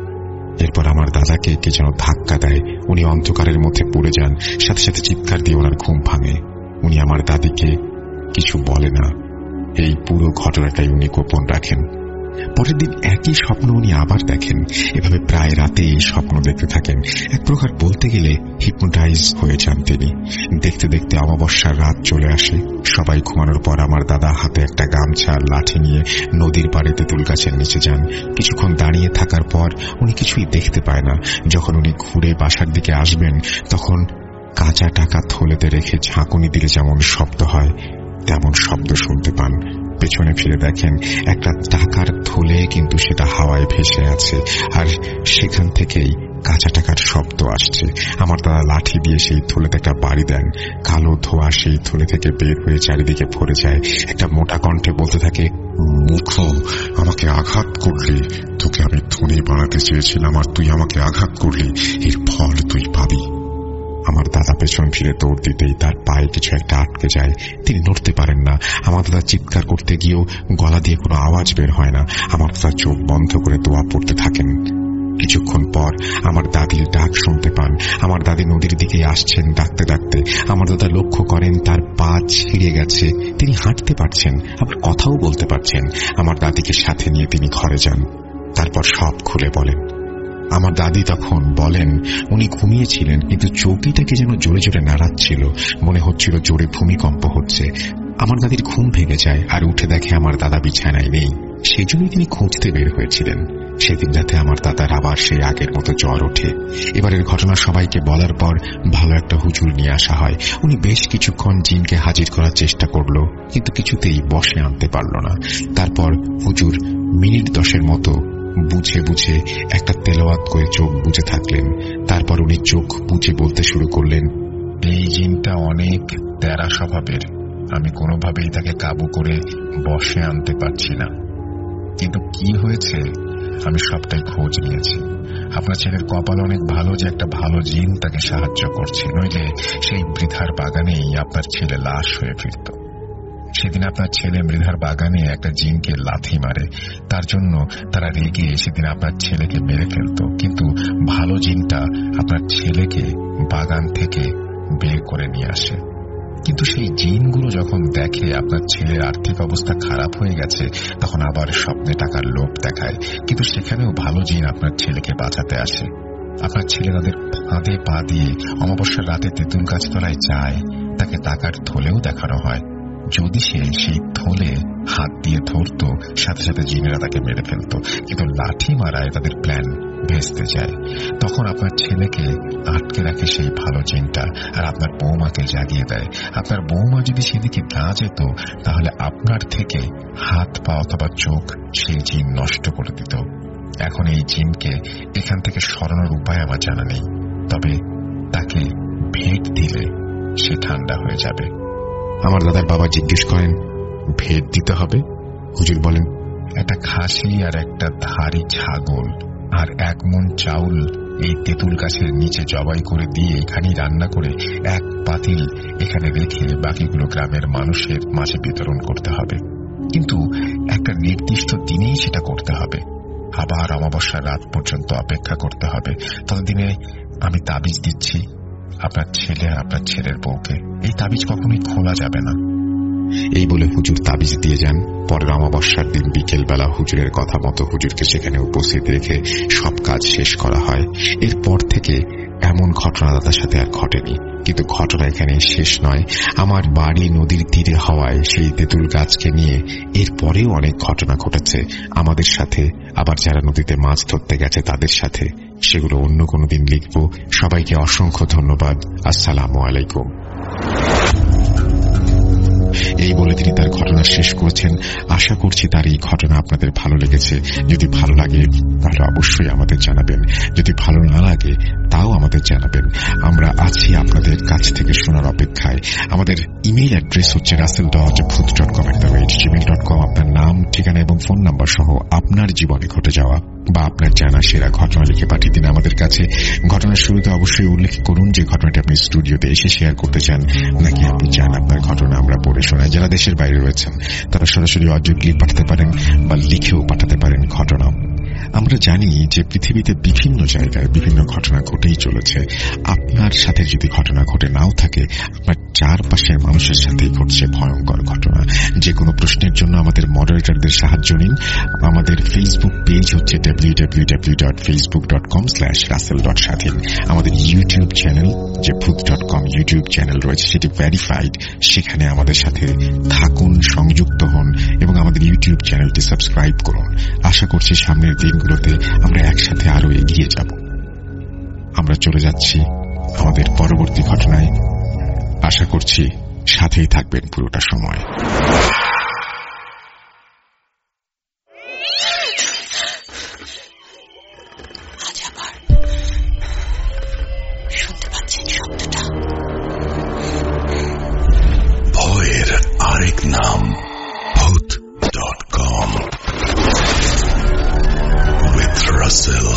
এরপর আমার দাদাকে কে যেন ধাক্কা দেয়। উনি অন্ধকারের মধ্যে পড়ে যান। সাথে সাথে চিৎকার দিয়ে ওনার ঘুম ভাঙে। উনি আমার দাদিকে কিছু বলে না। এই পুরো ঘটনাটাই উনি গোপন রাখেন। পরের দিন একই স্বপ্ন উনি আবার দেখেন। এভাবে প্রায় রাতে এই স্বপ্ন দেখতে থাকেন। এক প্রকার বলতে গেলে হিপনোটাইজ হয়ে যান তিনি। দেখতে দেখতে অমাবস্যার রাত চলে আসে। সবাই ঘুমানোর পর আমার দাদা হাতে একটা গামছা লাঠি নিয়ে নদীর পাড়ে তেঁতুল গাছের নিচে যান। কিছুক্ষণ দাঁড়িয়ে থাকার পর উনি কিছুই দেখতে পায় না। যখন উনি ঘুরে বাসার দিকে আসবেন তখন কাঁচা টাকা থলেতে রেখে ঝাঁকুনি দিলে যেমন শব্দ হয় তেমন শব্দ শুনতে পান। পেছনে ফিরে দেখেন একটা টাকার থলে, কিন্তু সেটা হাওয়ায় ভেসে আছে, আর সেখান থেকেই কাঁচা টাকার শব্দ আসছে। আমার দাদা লাঠি দিয়ে সেই থলেতে একটা বাড়ি দেন। কালো ধোঁয়া সেই থলে থেকে বের হয়ে চারিদিকে ভরে যায়। একটা মোটা কণ্ঠে বলতে থাকে, মূর্খ, আমাকে আঘাত করলি। তোকে আমি ধনী বানাতে চেয়েছিলাম আর তুই আমাকে আঘাত করলি। এর ফল তুই পাবি। আমার দাদা পেছন ফিরে দৌড় দিতেই তার পায়ে কিছু একটা আটকে যায়। তিনি নড়তে পারেন না। আমার দাদা চিৎকার করতে গিয়েও গলা দিয়ে কোনো আওয়াজ বের হয় না। আমার দাদা চোখ বন্ধ করে দোয়া পড়তে থাকেন। কিছুক্ষণ পর আমার দাদির ডাক শুনতে পান। আমার দাদি নদীর দিকে আসছেন ডাকতে ডাকতে। আমার দাদা লক্ষ্য করেন তার পা ছিঁড়ে গেছে। তিনি হাঁটতে পারছেন, আবার কথাও বলতে পারছেন। আমার দাদিকে সাথে নিয়ে তিনি ঘরে যান। তারপর সব খুলে বলেন। আমার দাদি তখন বলেন উনি ঘুমিয়েছিলেন, কিন্তু চৌকিটাকে যেন জোরে জোরে নাড়াচ্ছিল। মনে হচ্ছিল জোরে ভূমিকম্প হচ্ছে। আমার দাদির ঘুম ভেঙে যায় আর উঠে দেখে আমার দাদা বিছানায় নেই। সেই জন্যই তিনি খুঁজতে বের হয়েছিলেন। সেদিন রাতে আমার দাদার আবার সেই আগের মতো জ্বর ওঠে। এবারের ঘটনা সবাইকে বলার পর ভালো একটা হুজুর নিয়ে আসা হয়। উনি বেশ কিছুক্ষণ জিনকে হাজির করার চেষ্টা করলো, কিন্তু কিছুতেই বসে আনতে পারল না। তারপর হুজুর মিনিট 10 মতো বুঝে বুঝে একটা তেলাওয়াত করে চোখ বুজে থাকলেন। তারপর উনি চোখ বুজে বলতে শুরু করলেন, এই জিনটা অনেক তেরা স্বভাবের। আমি কোনোভাবেই তাকে কাবু করে বসে আনতে পারছি না, কিন্তু কি হয়েছে আমি সবটাই খোঁজ নিয়েছি। আপনার ছেলের কপাল অনেক ভালো যে একটা ভালো জিন তাকে সাহায্য করছে, নইলে সেই বৃথার বাগানেই আপনার ছেলে লাশ হয়ে ফিরত। সেদিন আপনার ছেলে মৃধার বাগানে একটা জিনকে লাথি মারে। তার জন্য তারা রেগে সেদিন আপনার ছেলেকে মেরে ফেলত, কিন্তু ভালো জিনটা আপনার ছেলেকে বাগান থেকে বের করে নিয়ে আসে। কিন্তু সেই জিনগুলো যখন দেখে আপনার ছেলের আর্থিক অবস্থা খারাপ হয়ে গেছে, তখন আবার স্বপ্নে টাকার লোভ দেখায়। কিন্তু সেখানেও ভালো জিন আপনার ছেলেকে বাঁচাতে আসে। আপনার ছেলে তাদের ফাঁদে পা দিয়ে অমাবস্যার রাতে তেঁতুল গাছ তলায় যায়। তাকে টাকার থলেও দেখানো হয়। যদি সে সেই থলে হাত দিয়ে ধরত, সাথে সাথে জিনেরা তাকে মেরে ফেলত। কিন্তু লাঠি মারায় তাদের প্ল্যান ভেস্তে যায়। তখন আপনার ছেলেকে আটকে রাখে সেই ভালো জিনটা, আর আপনার বৌমাকে জাগিয়ে দেয়। আপনার বৌমা যদি সেদিকে না যেত, তাহলে আপনার থেকে হাত পা অথবা চোখ সেই জিন নষ্ট করে দিত। এখন এই জিনকে এখান থেকে সরানোর উপায় আমার জানা নেই, তবে তাকে ভেট দিলে সে ঠান্ডা হয়ে যাবে। আমার দাদার বাবা জিজ্ঞেস করেন, ভেট দিতে হবে? হুজুর বলেন, একটা খাসি আর একটা ধারি ছাগল আর 1 মণ চাউল এই তেঁতুল গাছের নিচে জবাই করে দিয়ে এখানেই রান্না করে 1 পাতিল এখানে রেখে বাকিগুলো গ্রামের মানুষের মাঝে বিতরণ করতে হবে। কিন্তু একটা নির্দিষ্ট দিনেই সেটা করতে হবে। আবার অমাবস্যার রাত পর্যন্ত অপেক্ষা করতে হবে। ততদিনে আমি তাবিজ দিচ্ছি আপনার ছেলে আর আপনার ছেলের বউকে। এই তাবিজ কখনোই খোলা যাবে না। এই বলে হুজুর তাবিজ দিয়ে যান। পরের অমাবস্যার দিন বিকেল বেলা হুজুরের কথা মতো হুজুরকে সেখানে উপস্থিত রেখে সব কাজ শেষ করা হয়। এরপর থেকে এমন ঘটনা দাদার সাথে আর ঘটেনি। কিন্তু ঘটনা এখানে শেষ নয়। আমার বাড়ি নদীর তীরে হওয়ায় সেই তেঁতুল গাছকে নিয়ে এরপরেও অনেক ঘটনা ঘটেছে আমাদের সাথে, আবার যারা নদীতে মাছ ধরতে গেছে তাদের সাথে। সেগুলো অন্য কোনো দিন লিখব। সবাইকে অসংখ্য ধন্যবাদ। আসসালামু আলাইকুম। এই বলে তিনি তার ঘটনা শেষ করেছেন। আশা করছি তার এই ঘটনা আপনাদের ভালো লেগেছে। যদি ভালো লাগে তাহলে অবশ্যই আমাদের জানাবেন, যদি ভালো না লাগে তাও আমাদের জানাবেন। আমরা আছি আপনাদের কাছ থেকে শোনার অপেক্ষায়। আমাদের ইমেইল অ্যাড্রেস হচ্ছে russell.bhuth.com@gmail.com। আপনার নাম, ঠিকানা এবং ফোন নাম্বার সহ আপনার জীবনে ঘটে যাওয়া বা আপনার জানা সেরা ঘটনা লিখে পাঠিয়ে দিন আমাদের কাছে। ঘটনার শুরুতে অবশ্যই উল্লেখ করুন যে ঘটনাটি আপনি স্টুডিওতে এসে শেয়ার করতে চান, নাকি আপনি চান আপনার ঘটনা আমরা পড়ে শোনাই। যারা দেশের বাইরে রয়েছেন তারা সরাসরি অডিও ক্লিপ পাঠাতে পারেন বা লিখেও পাঠাতে পারেন ঘটনা। আমরা জানি যে পৃথিবীতে বিভিন্ন জায়গায় বিভিন্ন ঘটনা ঘটেই চলেছে। আপনার সাথে যদি ঘটনা ঘটে নাও থাকে, আপনার চারপাশের মানুষের সাথেই ঘটছে ভয়ঙ্কর ঘটনা। যে কোনো প্রশ্নের জন্য আমাদের মডারেটরদের সাহায্য নিন। আমাদের ফেসবুক পেজ হচ্ছে www.facebook.com/russell.স্বাধীন। আমাদের ইউটিউব চ্যানেল যে ভূত.com ইউটিউব চ্যানেল রয়েছে সেটি ভেরিফাইড। সেখানে আমাদের সাথে থাকুন, সংযুক্ত হন এবং আমাদের ইউটিউব চ্যানেলটি সাবস্ক্রাইব করুন। আশা করছি সামনের দিনগুলোতে আমরা একসাথে আরো এগিয়ে যাব। আমরা চলে যাচ্ছি আমাদের পরবর্তী ঘটনায়। আশা করছি সাথেই থাকবেন পুরোটা সময়। শুনতে পাচ্ছেন শব্দটা? ভয়ের আরেক নাম ভূত.com with Russell.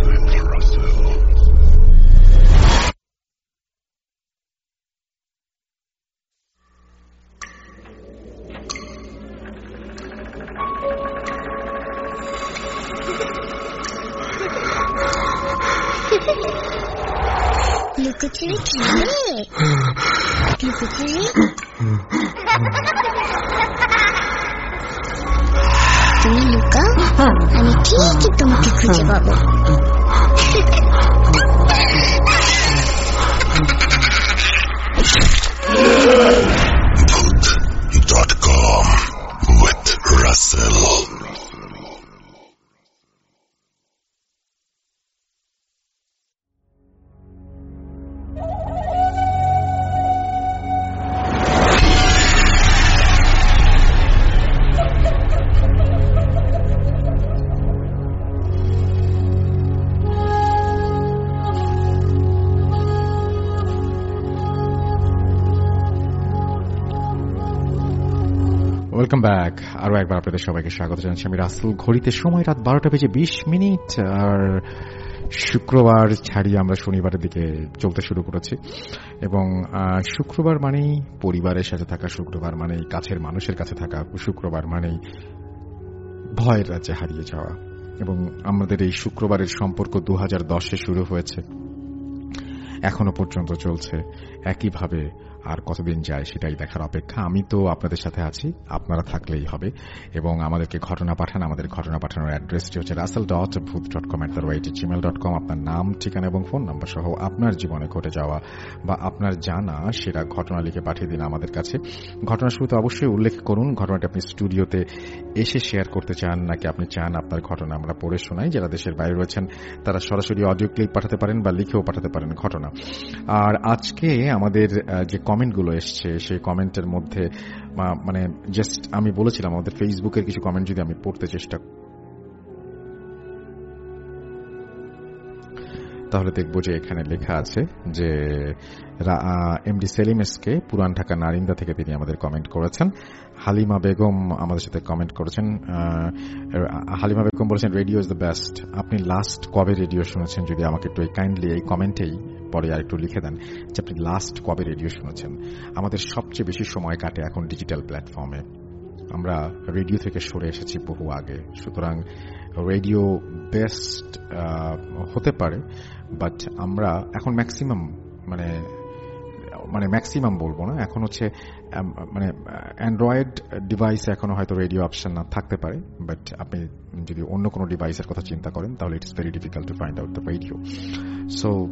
লুকোচুরি খেলে? লুকোচুরি? তুমি লুকাও, আমি ঠিকই তোমাকে খুঁজে পাবো। Voot.com with Russell. Welcome back. আরো একবার আপনাদের সবাইকে স্বাগত জানাচ্ছি। আমি রাসেল। ঘড়িতে সময় রাত 12:20। আর শুক্রবার ছাড়িয়ে আমরা শনিবারের দিকে চলতে শুরু করেছি। এবং শুক্রবার মানেই পরিবারের সাথে থাকা, শুক্রবার মানেই কাছের মানুষের কাছে থাকা, শুক্রবার মানেই ভয়ের রাজ্যে হারিয়ে যাওয়া। এবং আমাদের এই শুক্রবারের সম্পর্ক 2010-এ শুরু হয়েছে, এখনো পর্যন্ত চলছে একইভাবে। আর কতদিন যায় সেটাই দেখার অপেক্ষা। আমি তো আপনাদের সাথে আছি, আপনারা থাকলেই হবে। এবং আমাদেরকে ঘটনা পাঠান। আমাদের ঘটনা পাঠানোর অ্যাড্রেসটি হচ্ছে russell.bhuth.com@gmail.com। আপনার নাম, ঠিকানা এবং ফোন নাম্বার সহ আপনার জীবনে ঘটে যাওয়া বা আপনার জানা সেটা ঘটনা লিখে পাঠিয়ে দিন আমাদের কাছে। ঘটনার শুরুতে অবশ্যই উল্লেখ করুন ঘটনাটি আপনি স্টুডিওতে এসে শেয়ার করতে চান, নাকি আপনি চান আপনার ঘটনা আমরা পড়ে শোনাই। যারা দেশের বাইরে রয়েছেন তারা সরাসরি অডিও ক্লিপ পাঠাতে পারেন বা লিখেও পাঠাতে পারেন ঘটনা। আর আজকে আমাদের যে কমেন্টগুলো এসছে সেই কমেন্টের মধ্যে মানে জাস্ট আমি বলেছিলাম আমাদের ফেসবুকের কিছু কমেন্ট যদি আমি পড়তে চেষ্টা তাহলে দেখব যে এখানে লেখা আছে যে এমডি সেলিম এসকে পুরান ঢাকা নারিন্দা থেকে তিনি আমাদের কমেন্ট করেছেন। হালিমা বেগম আমাদের সাথে কমেন্ট করেছেন। হালিমা বেগম বলেছেন রেডিও ইজ দ্য বেস্ট। আপনি লাস্ট কবে রেডিও শুনেছেন যদি আমাকে একটু কাইন্ডলি এই কমেন্টেই পরে আর একটু লিখে দেন যে আপনি লাস্ট কবে রেডিও শুনেছেন। আমাদের সবচেয়ে বেশি সময় কাটে এখন ডিজিটাল প্ল্যাটফর্মে। আমরা রেডিও থেকে সরে এসেছি বহু আগে। সুতরাং রেডিও বেস্ট হতে পারে, বাট আমরা এখন ম্যাক্সিমাম মানে ম্যাক্সিমাম বলবো না, এখন হচ্ছে মানে অ্যান্ড্রয়েড ডিভাইসে এখনো হয়তো রেডিও অপশন না থাকতে পারে, বাট আপনি যদি অন্য কোনো ডিভাইসের কথা চিন্তা করেন তাহলে it's very difficult to find out the radio. So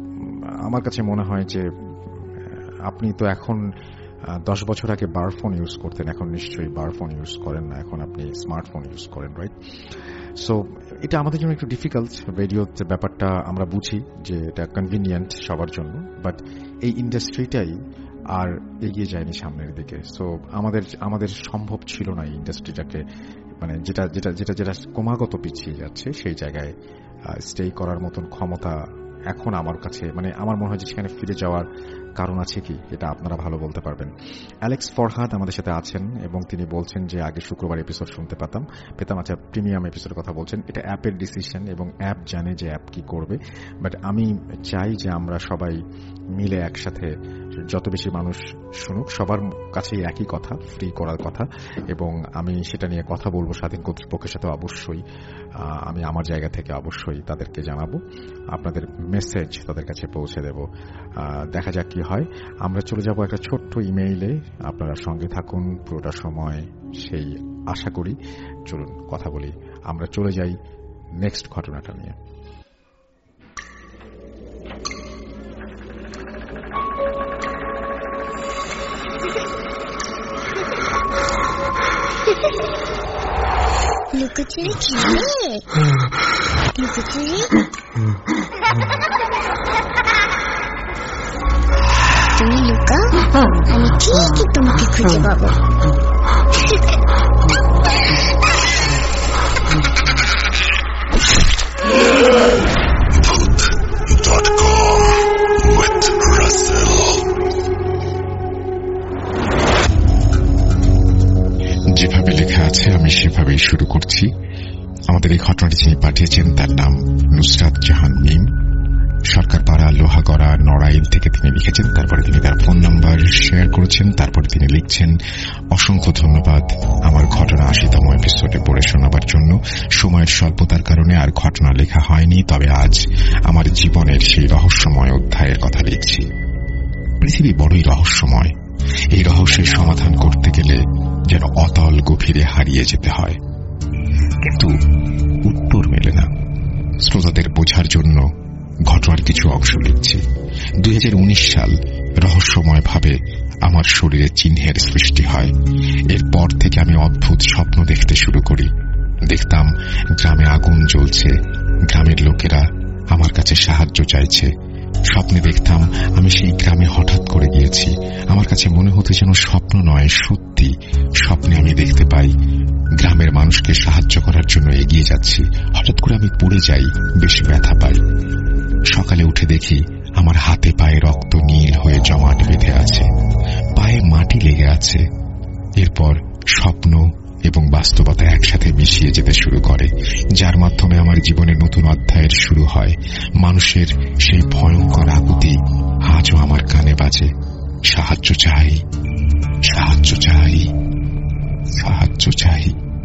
আমার কাছে মনে হয় যে আপনি তো এখন 10 বছর আগে বার ফোন ইউজ করতেন, এখন নিশ্চয়ই বার ফোন ইউজ করেন না, এখন আপনি স্মার্টফোন ইউজ করেন, রাইট? সো এটা আমাদের জন্য একটু ডিফিকাল্ট। রেডিওতে ব্যাপারটা আমরা বুঝি যে এটা কনভিনিয়েন্ট সবার জন্য, বাট এই ইন্ডাস্ট্রিটাই আর এগিয়ে যায়নি সামনের দিকে। সো আমাদের সম্ভব ছিল না এই ইন্ডাস্ট্রিটাকে, মানে যেটা যেটা যেটা যেটা ক্রমাগত পিছিয়ে যাচ্ছে সেই জায়গায় স্টে করার মতন ক্ষমতা এখন আমার কাছে, মানে আমার মনে হয় যে সেখানে ফিরে যাওয়ার কারণ আছে কি, এটা আপনারা ভালো বলতে পারবেন। অ্যালেক্স ফরহাদ আমাদের সাথে আছেন এবং তিনি বলছেন যে আগে শুক্রবার এপিসোড শুনতে পেতাম। আচ্ছা, প্রিমিয়াম এপিসোডের কথা বলছেন। এটা অ্যাপের ডিসিশন এবং অ্যাপ জানে যে অ্যাপ কি করবে, বাট আমি চাই যে আমরা সবাই মিলে একসাথে যত বেশি মানুষ শুনুক, সবার কাছেই একই কথা, ফ্রি করার কথা, এবং আমি সেটা নিয়ে কথা বলবো স্বাধীন কর্তৃপক্ষের সাথে। অবশ্যই আমি আমার জায়গা থেকে অবশ্যই তাদেরকে জানাবো, আপনাদের মেসেজ তাদের কাছে পৌঁছে দেব। দেখা যাক কি হয়। আমরা চলে যাব একটা ছোট্ট ইমেইলে, আপনারা সঙ্গে থাকুন পুরোটা সময় সেই আশা করি। চলুন কথা বলি, আমরা চলে যাই নেক্সট ঘটনাটা নিয়ে। লুকোচুরি খেলে লুকোচুরি তুমি লুকাও, আমি ঠিকই তোমাকে খুঁজে পাবো। Voot.com with Russell. যেভাবে লেখা আছে আমি সেভাবেই শুরু করছি। আমাদের এই ঘটনাটি যিনি পাঠিয়েছেন তার নাম নুসরাত জাহান মিম, সরকারপাড়া, লোহাগড়া, নড়াইল থেকে তিনি লিখেছেন। তারপরে তিনি তার ফোন নাম্বার শেয়ার করেছেন। তারপরে তিনি লিখছেন, অসংখ্য ধন্যবাদ আমার ঘটনা 80তম এপিসোডে পড়ে শোনাবার জন্য। সময়ের স্বল্পতার কারণে আর ঘটনা লেখা হয়নি, তবে আজ আমার জীবনের সেই রহস্যময় অধ্যায়ের কথা লিখছি। পৃথিবী বড়ই রহস্যময়। এই রহস্যের সমাধান করতে গেলে যেন অতল গভীরে হারিয়ে যেতে হয়, কিন্তু উত্তর মেলে না। শ্রোতাদের বোঝার জন্য ঘটনার কিছু অংশ লিখছি। 2019 সাল রহস্যময়ভাবে আমার শরীরে চিহ্নের সৃষ্টি হয়। এরপর থেকে আমি অদ্ভুত স্বপ্ন দেখতে শুরু করি। দেখতাম গ্রামে আগুন জ্বলছে, গ্রামের লোকেরা আমার কাছে সাহায্য চাইছে। স্বপ্নে দেখতাম আমি সেই গ্রামে হঠাৎ করে গিয়েছি। আমার কাছে মনে হতো যেন স্বপ্ন নয়, সত্যি। স্বপ্নে আমি দেখতে পাই গ্রামের মানুষকে সাহায্য করার জন্য এগিয়ে যাচ্ছি। হঠাৎ করে আমি পড়ে যাই, বেশ ব্যথা পাই। সকালে উঠে দেখি আমার হাতে পায়ে রক্ত নীল হয়ে জমাট বেঁধে আছে, পায়ে মাটি লেগে আছে। এরপর স্বপ্ন এবং বাস্তবতা একসাথে মিশিয়ে যেতে শুরু করে, যার মাধ্যমে আমার জীবনের নতুন অধ্যায়ের শুরু হয়। মানুষের সেই ভয়ঙ্কর আকুতি আজও আমার কানে বাজে, সাহায্য চাই, সাহায্য চাই, সাহায্য চাই।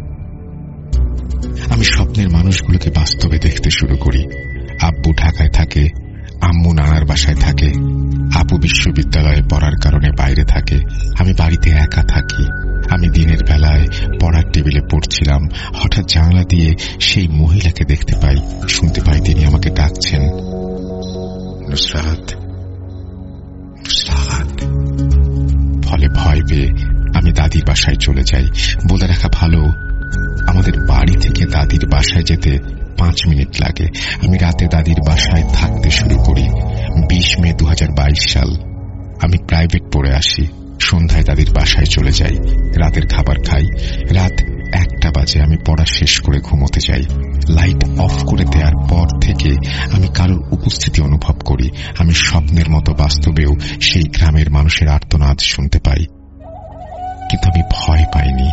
আমি স্বপ্নের মানুষগুলোকে বাস্তবে দেখতে শুরু করি। আব্বু ঢাকায় থাকে, আম্মু নানার বাসায় থাকে, আপু বিশ্ববিদ্যালয়ে পড়ার কারণে বাইরে থাকে, আমি বাড়িতে একা থাকি। আমি দিনের বেলায় পড়ার টেবিলে পড়ছিলাম, হঠাৎ জানলা দিয়ে সেই মহিলাকে দেখতে পাই, শুনতে পাই তিনি আমাকে ডাকছেন, নুসরাত, নুসরাত। ফলে ভয় পেয়ে আমি দাদির বাসায় চলে যাই। বলে রাখা ভালো, আমাদের বাড়ি থেকে দাদির বাসায় যেতে 5 মিনিট লাগে। আমি রাতে দাদির বাসায় থাকতে শুরু করি। 20 মে 2022 সাল। আমি প্রাইভেট পড়ে আসি। সন্ধ্যায় দাদির বাসায় চলে যাই, রাতের খাবার খাই। রাত 1টা বাজে। আমি পড়া শেষ করে ঘুমোতে যাই। লাইট অফ করে দেওয়ার পর থেকে আমি কারোর উপস্থিতি অনুভব করি। আমি স্বপ্নের মতো বাস্তবেও সেই গ্রামের মানুষের আর্তনাদ শুনতে পাই, কিন্তু আমি ভয় পাইনি।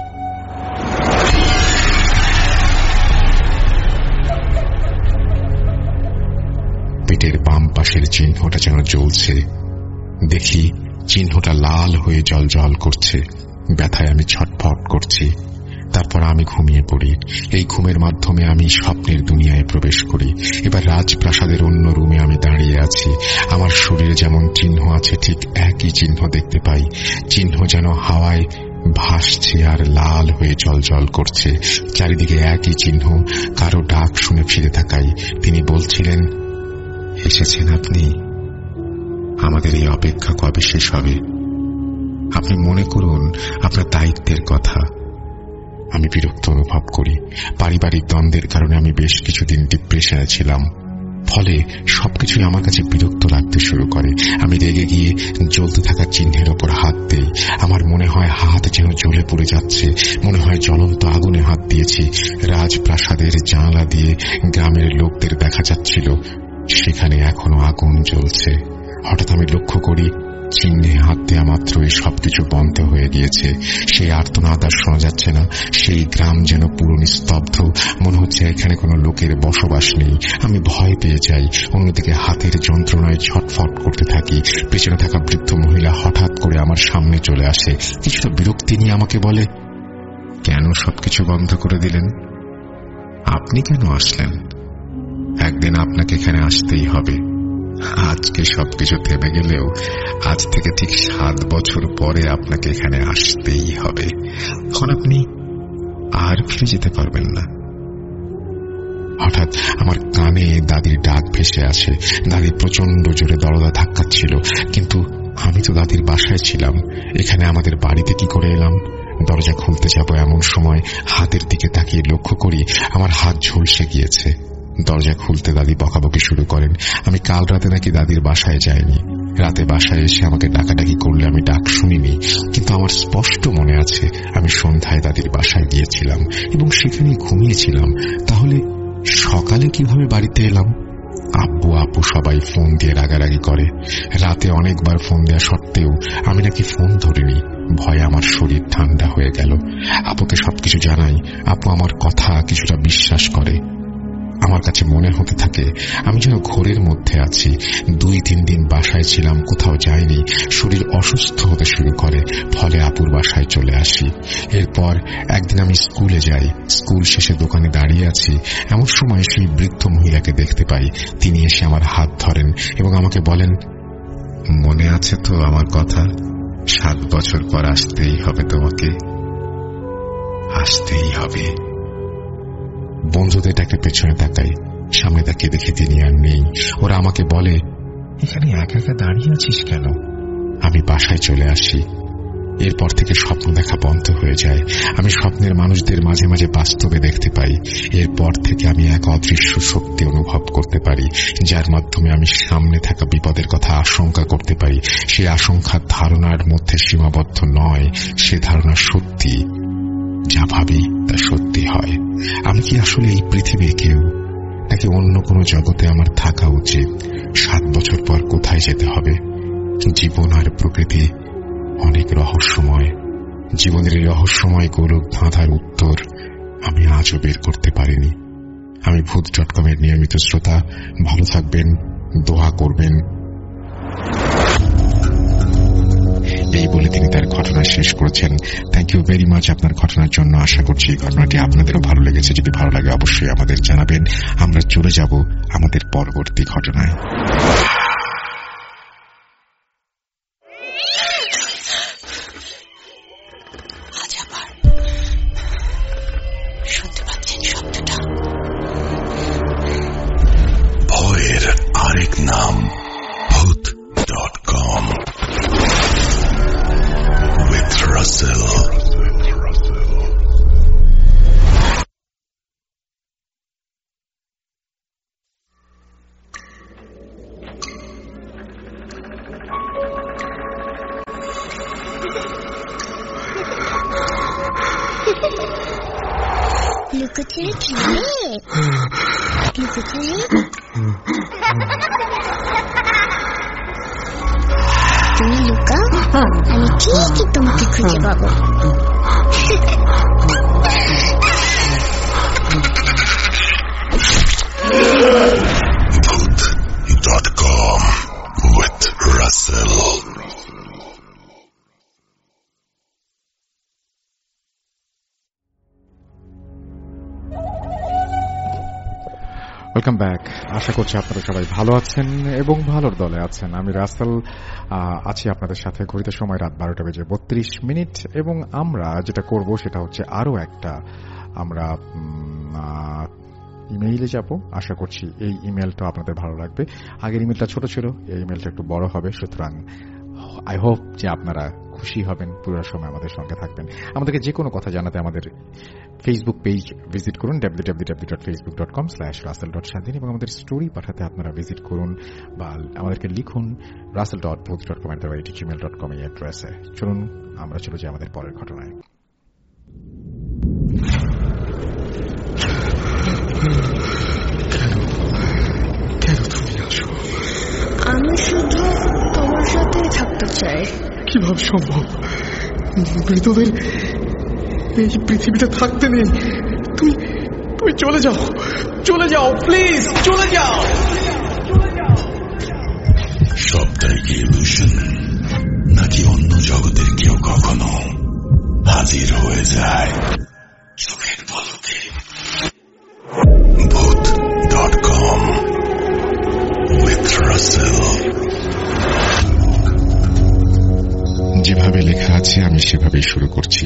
পেটের বাম পাশের চিহ্নটা যেন জ্বলছে। দেখি চিহ্নটা লাল হয়ে জ্বলজ্বল করছে। ব্যথায় আমি ছটফট করছি। তারপর আমি ঘুমিয়ে পড়ি। এই ঘুমের মাধ্যমে আমি স্বপ্নের দুনিয়ায় প্রবেশ করি। এবার রাজপ্রাসাদের অন্য রুমে আমি দাঁড়িয়ে আছি। আমার শরীরে যেমন চিহ্ন আছে ঠিক একই চিহ্ন দেখতে পাই। চিহ্ন যেন হাওয়ায় ভাসছে আর লাল হয়ে জ্বলজ্বল করছে। চারিদিকে একই চিহ্ন। কারো ডাক শুনে ফিরে তাকাই। তিনি বলছিলেন, এসেছেন আপনি? আমাদের এই অপেক্ষা কবে শেষ হবে? আপনি মনে করুন আপনার দায়িত্বের কথা। আমি বিরক্ত অনুভব করি। পারিবারিক দ্বন্দ্বের কারণে আমি বেশ কিছুদিন ডিপ্রেশনে ছিলাম। ফলে সবকিছুই আমার কাছে বিরক্ত লাগতে শুরু করে। আমি রেগে গিয়ে জ্বলতে থাকা চিহ্নের ওপর হাত দেই। আমার মনে হয় হাত যেন জ্বলে পড়ে যাচ্ছে, মনে হয় জ্বলন্ত আগুনে হাত দিয়েছি। রাজপ্রাসাদের জানালা দিয়ে গ্রামের লোকদের দেখা যাচ্ছিল, সেখানে এখনো আগুন জ্বলছে। হঠাৎ আমি লক্ষ্য করি চিহ্নে হাত দেওয়া মাত্রই সবকিছু বন্ধ হয়ে গিয়েছে। সেই আর্তনাদ আর শোনা যাচ্ছে না। সেই গ্রাম যেন পুরো নিস্তব্ধ, মনে হচ্ছে এখানে কোনো লোকের বসবাস নেই। আমি ভয় পেয়ে যাই। অন্যদিকে হাতের যন্ত্রণায় ছটফট করতে থাকি। পেছনে থাকা বৃদ্ধ মহিলা হঠাৎ করে আমার সামনে চলে আসে। কিছুটা বিরক্তি নিয়ে আমাকে বলে, কেন সবকিছু বন্ধ করে দিলেন? আপনি কেন আসলেন? একদিন আপনাকে এখানে আসতেই হবে। আজকে সবকিছু থেমে গেলেও আজ থেকে ঠিক 7 বছর পরে আপনাকে এখানে আসতেই হবে। এখন আপনি আর ফিরে যেতে পারবেন না। হঠাৎ আমার কানে দাদির ডাক ভেসে আসে। দাদি প্রচন্ড জোরে দরজা ধাক্কাচ্ছিল, কিন্তু আমি তো দাদির বাসায় ছিলাম। এখানে আমাদের বাড়িতে কি করে এলাম? দরজা খুলতে যাব এমন সময় হাতের দিকে তাকিয়ে লক্ষ্য করি আমার হাত ঝলসে গিয়েছে। দরজা খুলতে দাদি বকাবকি শুরু করেন। আমি কাল রাতে নাকি দাদির বাসায় যাইনি। রাতে বাসায় এসে আমাকে ডাকাডাকি করলে আমি ডাক শুনিনি, কিন্তু আমার স্পষ্ট মনে আছে আমি সন্ধ্যায় দাদির বাসায় গিয়েছিলাম এবং সেখানেই ঘুমিয়েছিলাম। তাহলে সকালে কিভাবে বাড়িতে এলাম? আব্বু আপু সবাই ফোন দিয়ে রাগারাগি করে। রাতে অনেকবার ফোন দেওয়া সত্ত্বেও আমি নাকি ফোন ধরিনি। ভয়ে আমার শরীর ঠান্ডা হয়ে গেল। আপুকে সবকিছু জানাই। আপু আমার কথা কিছুটা বিশ্বাস করে। আমার কাছে মনে হতে থাকে আমি যেন ঘোরের মধ্যে আছি। 2-3 দিন বাসায় ছিলাম, কোথাও যাইনি। শরীর অসুস্থ হতে শুরু করে, ফলে আপুর বাসায় চলে আসি। এরপর একদিন আমি স্কুলে যাই। স্কুল শেষে দোকানে দাঁড়িয়ে আছি, এমন সময় সেই বৃদ্ধ মহিলাকে দেখতে পাই। তিনি এসে আমার হাত ধরেন এবং আমাকে বলেন, মনে আছে তো আমার কথা? 7 বছর পর আসতেই হবে তোমাকে, আসতেই হবে। বন্ধুদের ডাকে পেছনে তাকাই। সামনে তাকিয়ে দেখি তিনি আর নেই। ওরা আমাকে বলে, এখানে একা একা দাঁড়িয়ে আছিস কেন? আমি বাসায় চলে আসি। এরপর থেকে স্বপ্ন দেখা বন্ধ হয়ে যায়। আমি স্বপ্নের মানুষদের মাঝে মাঝে বাস্তবে দেখতে পাই। এরপর থেকে আমি এক অদৃশ্য শক্তি অনুভব করতে পারি, যার মাধ্যমে আমি সামনে থাকা বিপদের কথা আশঙ্কা করতে পারি। সেই আশঙ্কার ধারণার মধ্যে সীমাবদ্ধ নয়, সে ধারণা সত্যি। যা ভাবি তা সত্যি হয়। আমি কি আসলে এই পৃথিবীর কেউ, নাকি অন্য কোনো জগতে আমার থাকা উচিত? 7 বছর পর কোথায় যেতে হবে? জীবন আর প্রকৃতি অনেক রহস্যময়। জীবনের এই রহস্যময় গোলক ধাঁধার উত্তর আমি আজও বের করতে পারিনি। আমি ভূত.com-এর নিয়মিত শ্রোতা। ভালো থাকবেন, দোয়া করবেন। এই বলে তিনি তার ঘটনা শেষ করেছেন। থ্যাংক ইউ ভেরি মাচ আপনার ঘটনার জন্য। আশা করছি এই ঘটনাটি আপনাদেরও ভালো লেগেছে। যদি ভালো লাগে অবশ্যই আমাদের জানাবেন। আমরা চলে যাব আমাদের পরবর্তী ঘটনায়। শুনতে পাচ্ছেন শব্দটা? ভয়ের আরেক নাম ভূত.com with Russell. লুকোচুরি খেলবে? লুকোচুরি? তুমি লুকাও, আমি ঠিকই তোমাকে খুঁজে পাবো। Voot.com with Russell. Welcome back. আশা করছি আপনারা সবাই ভালো আছেন এবং ভালোর দলে আছেন। আমি রাসেল আছি আপনাদের সাথে। ঘড়িতে সময় রাত 12:32 এবং আমরা যেটা করব সেটা হচ্ছে আরো একটা আমরা ইমেইলে যাব। আশা করছি এই ইমেলটা আপনাদের ভালো লাগবে। আগের ইমেলটা ছোট ছিল, এই ইমেলটা একটু বড় হবে, সুতরাং আই হোপ যে আপনারা খুশি হবেন, পুরো সময় আমাদের সঙ্গে থাকবেন। আমাদেরকে যে কোনো কথা জানাতে আমাদের ফেসবুক পেজ ভিজিট করুন www.facebook.com/russell.shadin এবং আমাদের স্টোরি পাঠাতে আপনারা ভিজিট করুন বা আমাদেরকে লিখুন russell.booth.com@gmail.com এই অ্যাড্রেসে। চলুন আমরা চলে যাই আমাদের পরের ঘটনায়। কেন তুমি আসো? আমি শুধু তোমার সাথেই থাকতে চাই। কিভাবে সম্ভব? মৃতদের এই পৃথিবীতে থাকতে নেই। তুমি তুমি চলে যাও, চলে যাও, প্লিজ চলে যাও। সবটাই কি ইলুশন, নাকি অন্য জগতের কেউ কখনো হাজির হয়ে যায় চোখের পলকে? Booth.com with Russell। যেভাবে লেখা আছে আমি সেভাবেই শুরু করছি।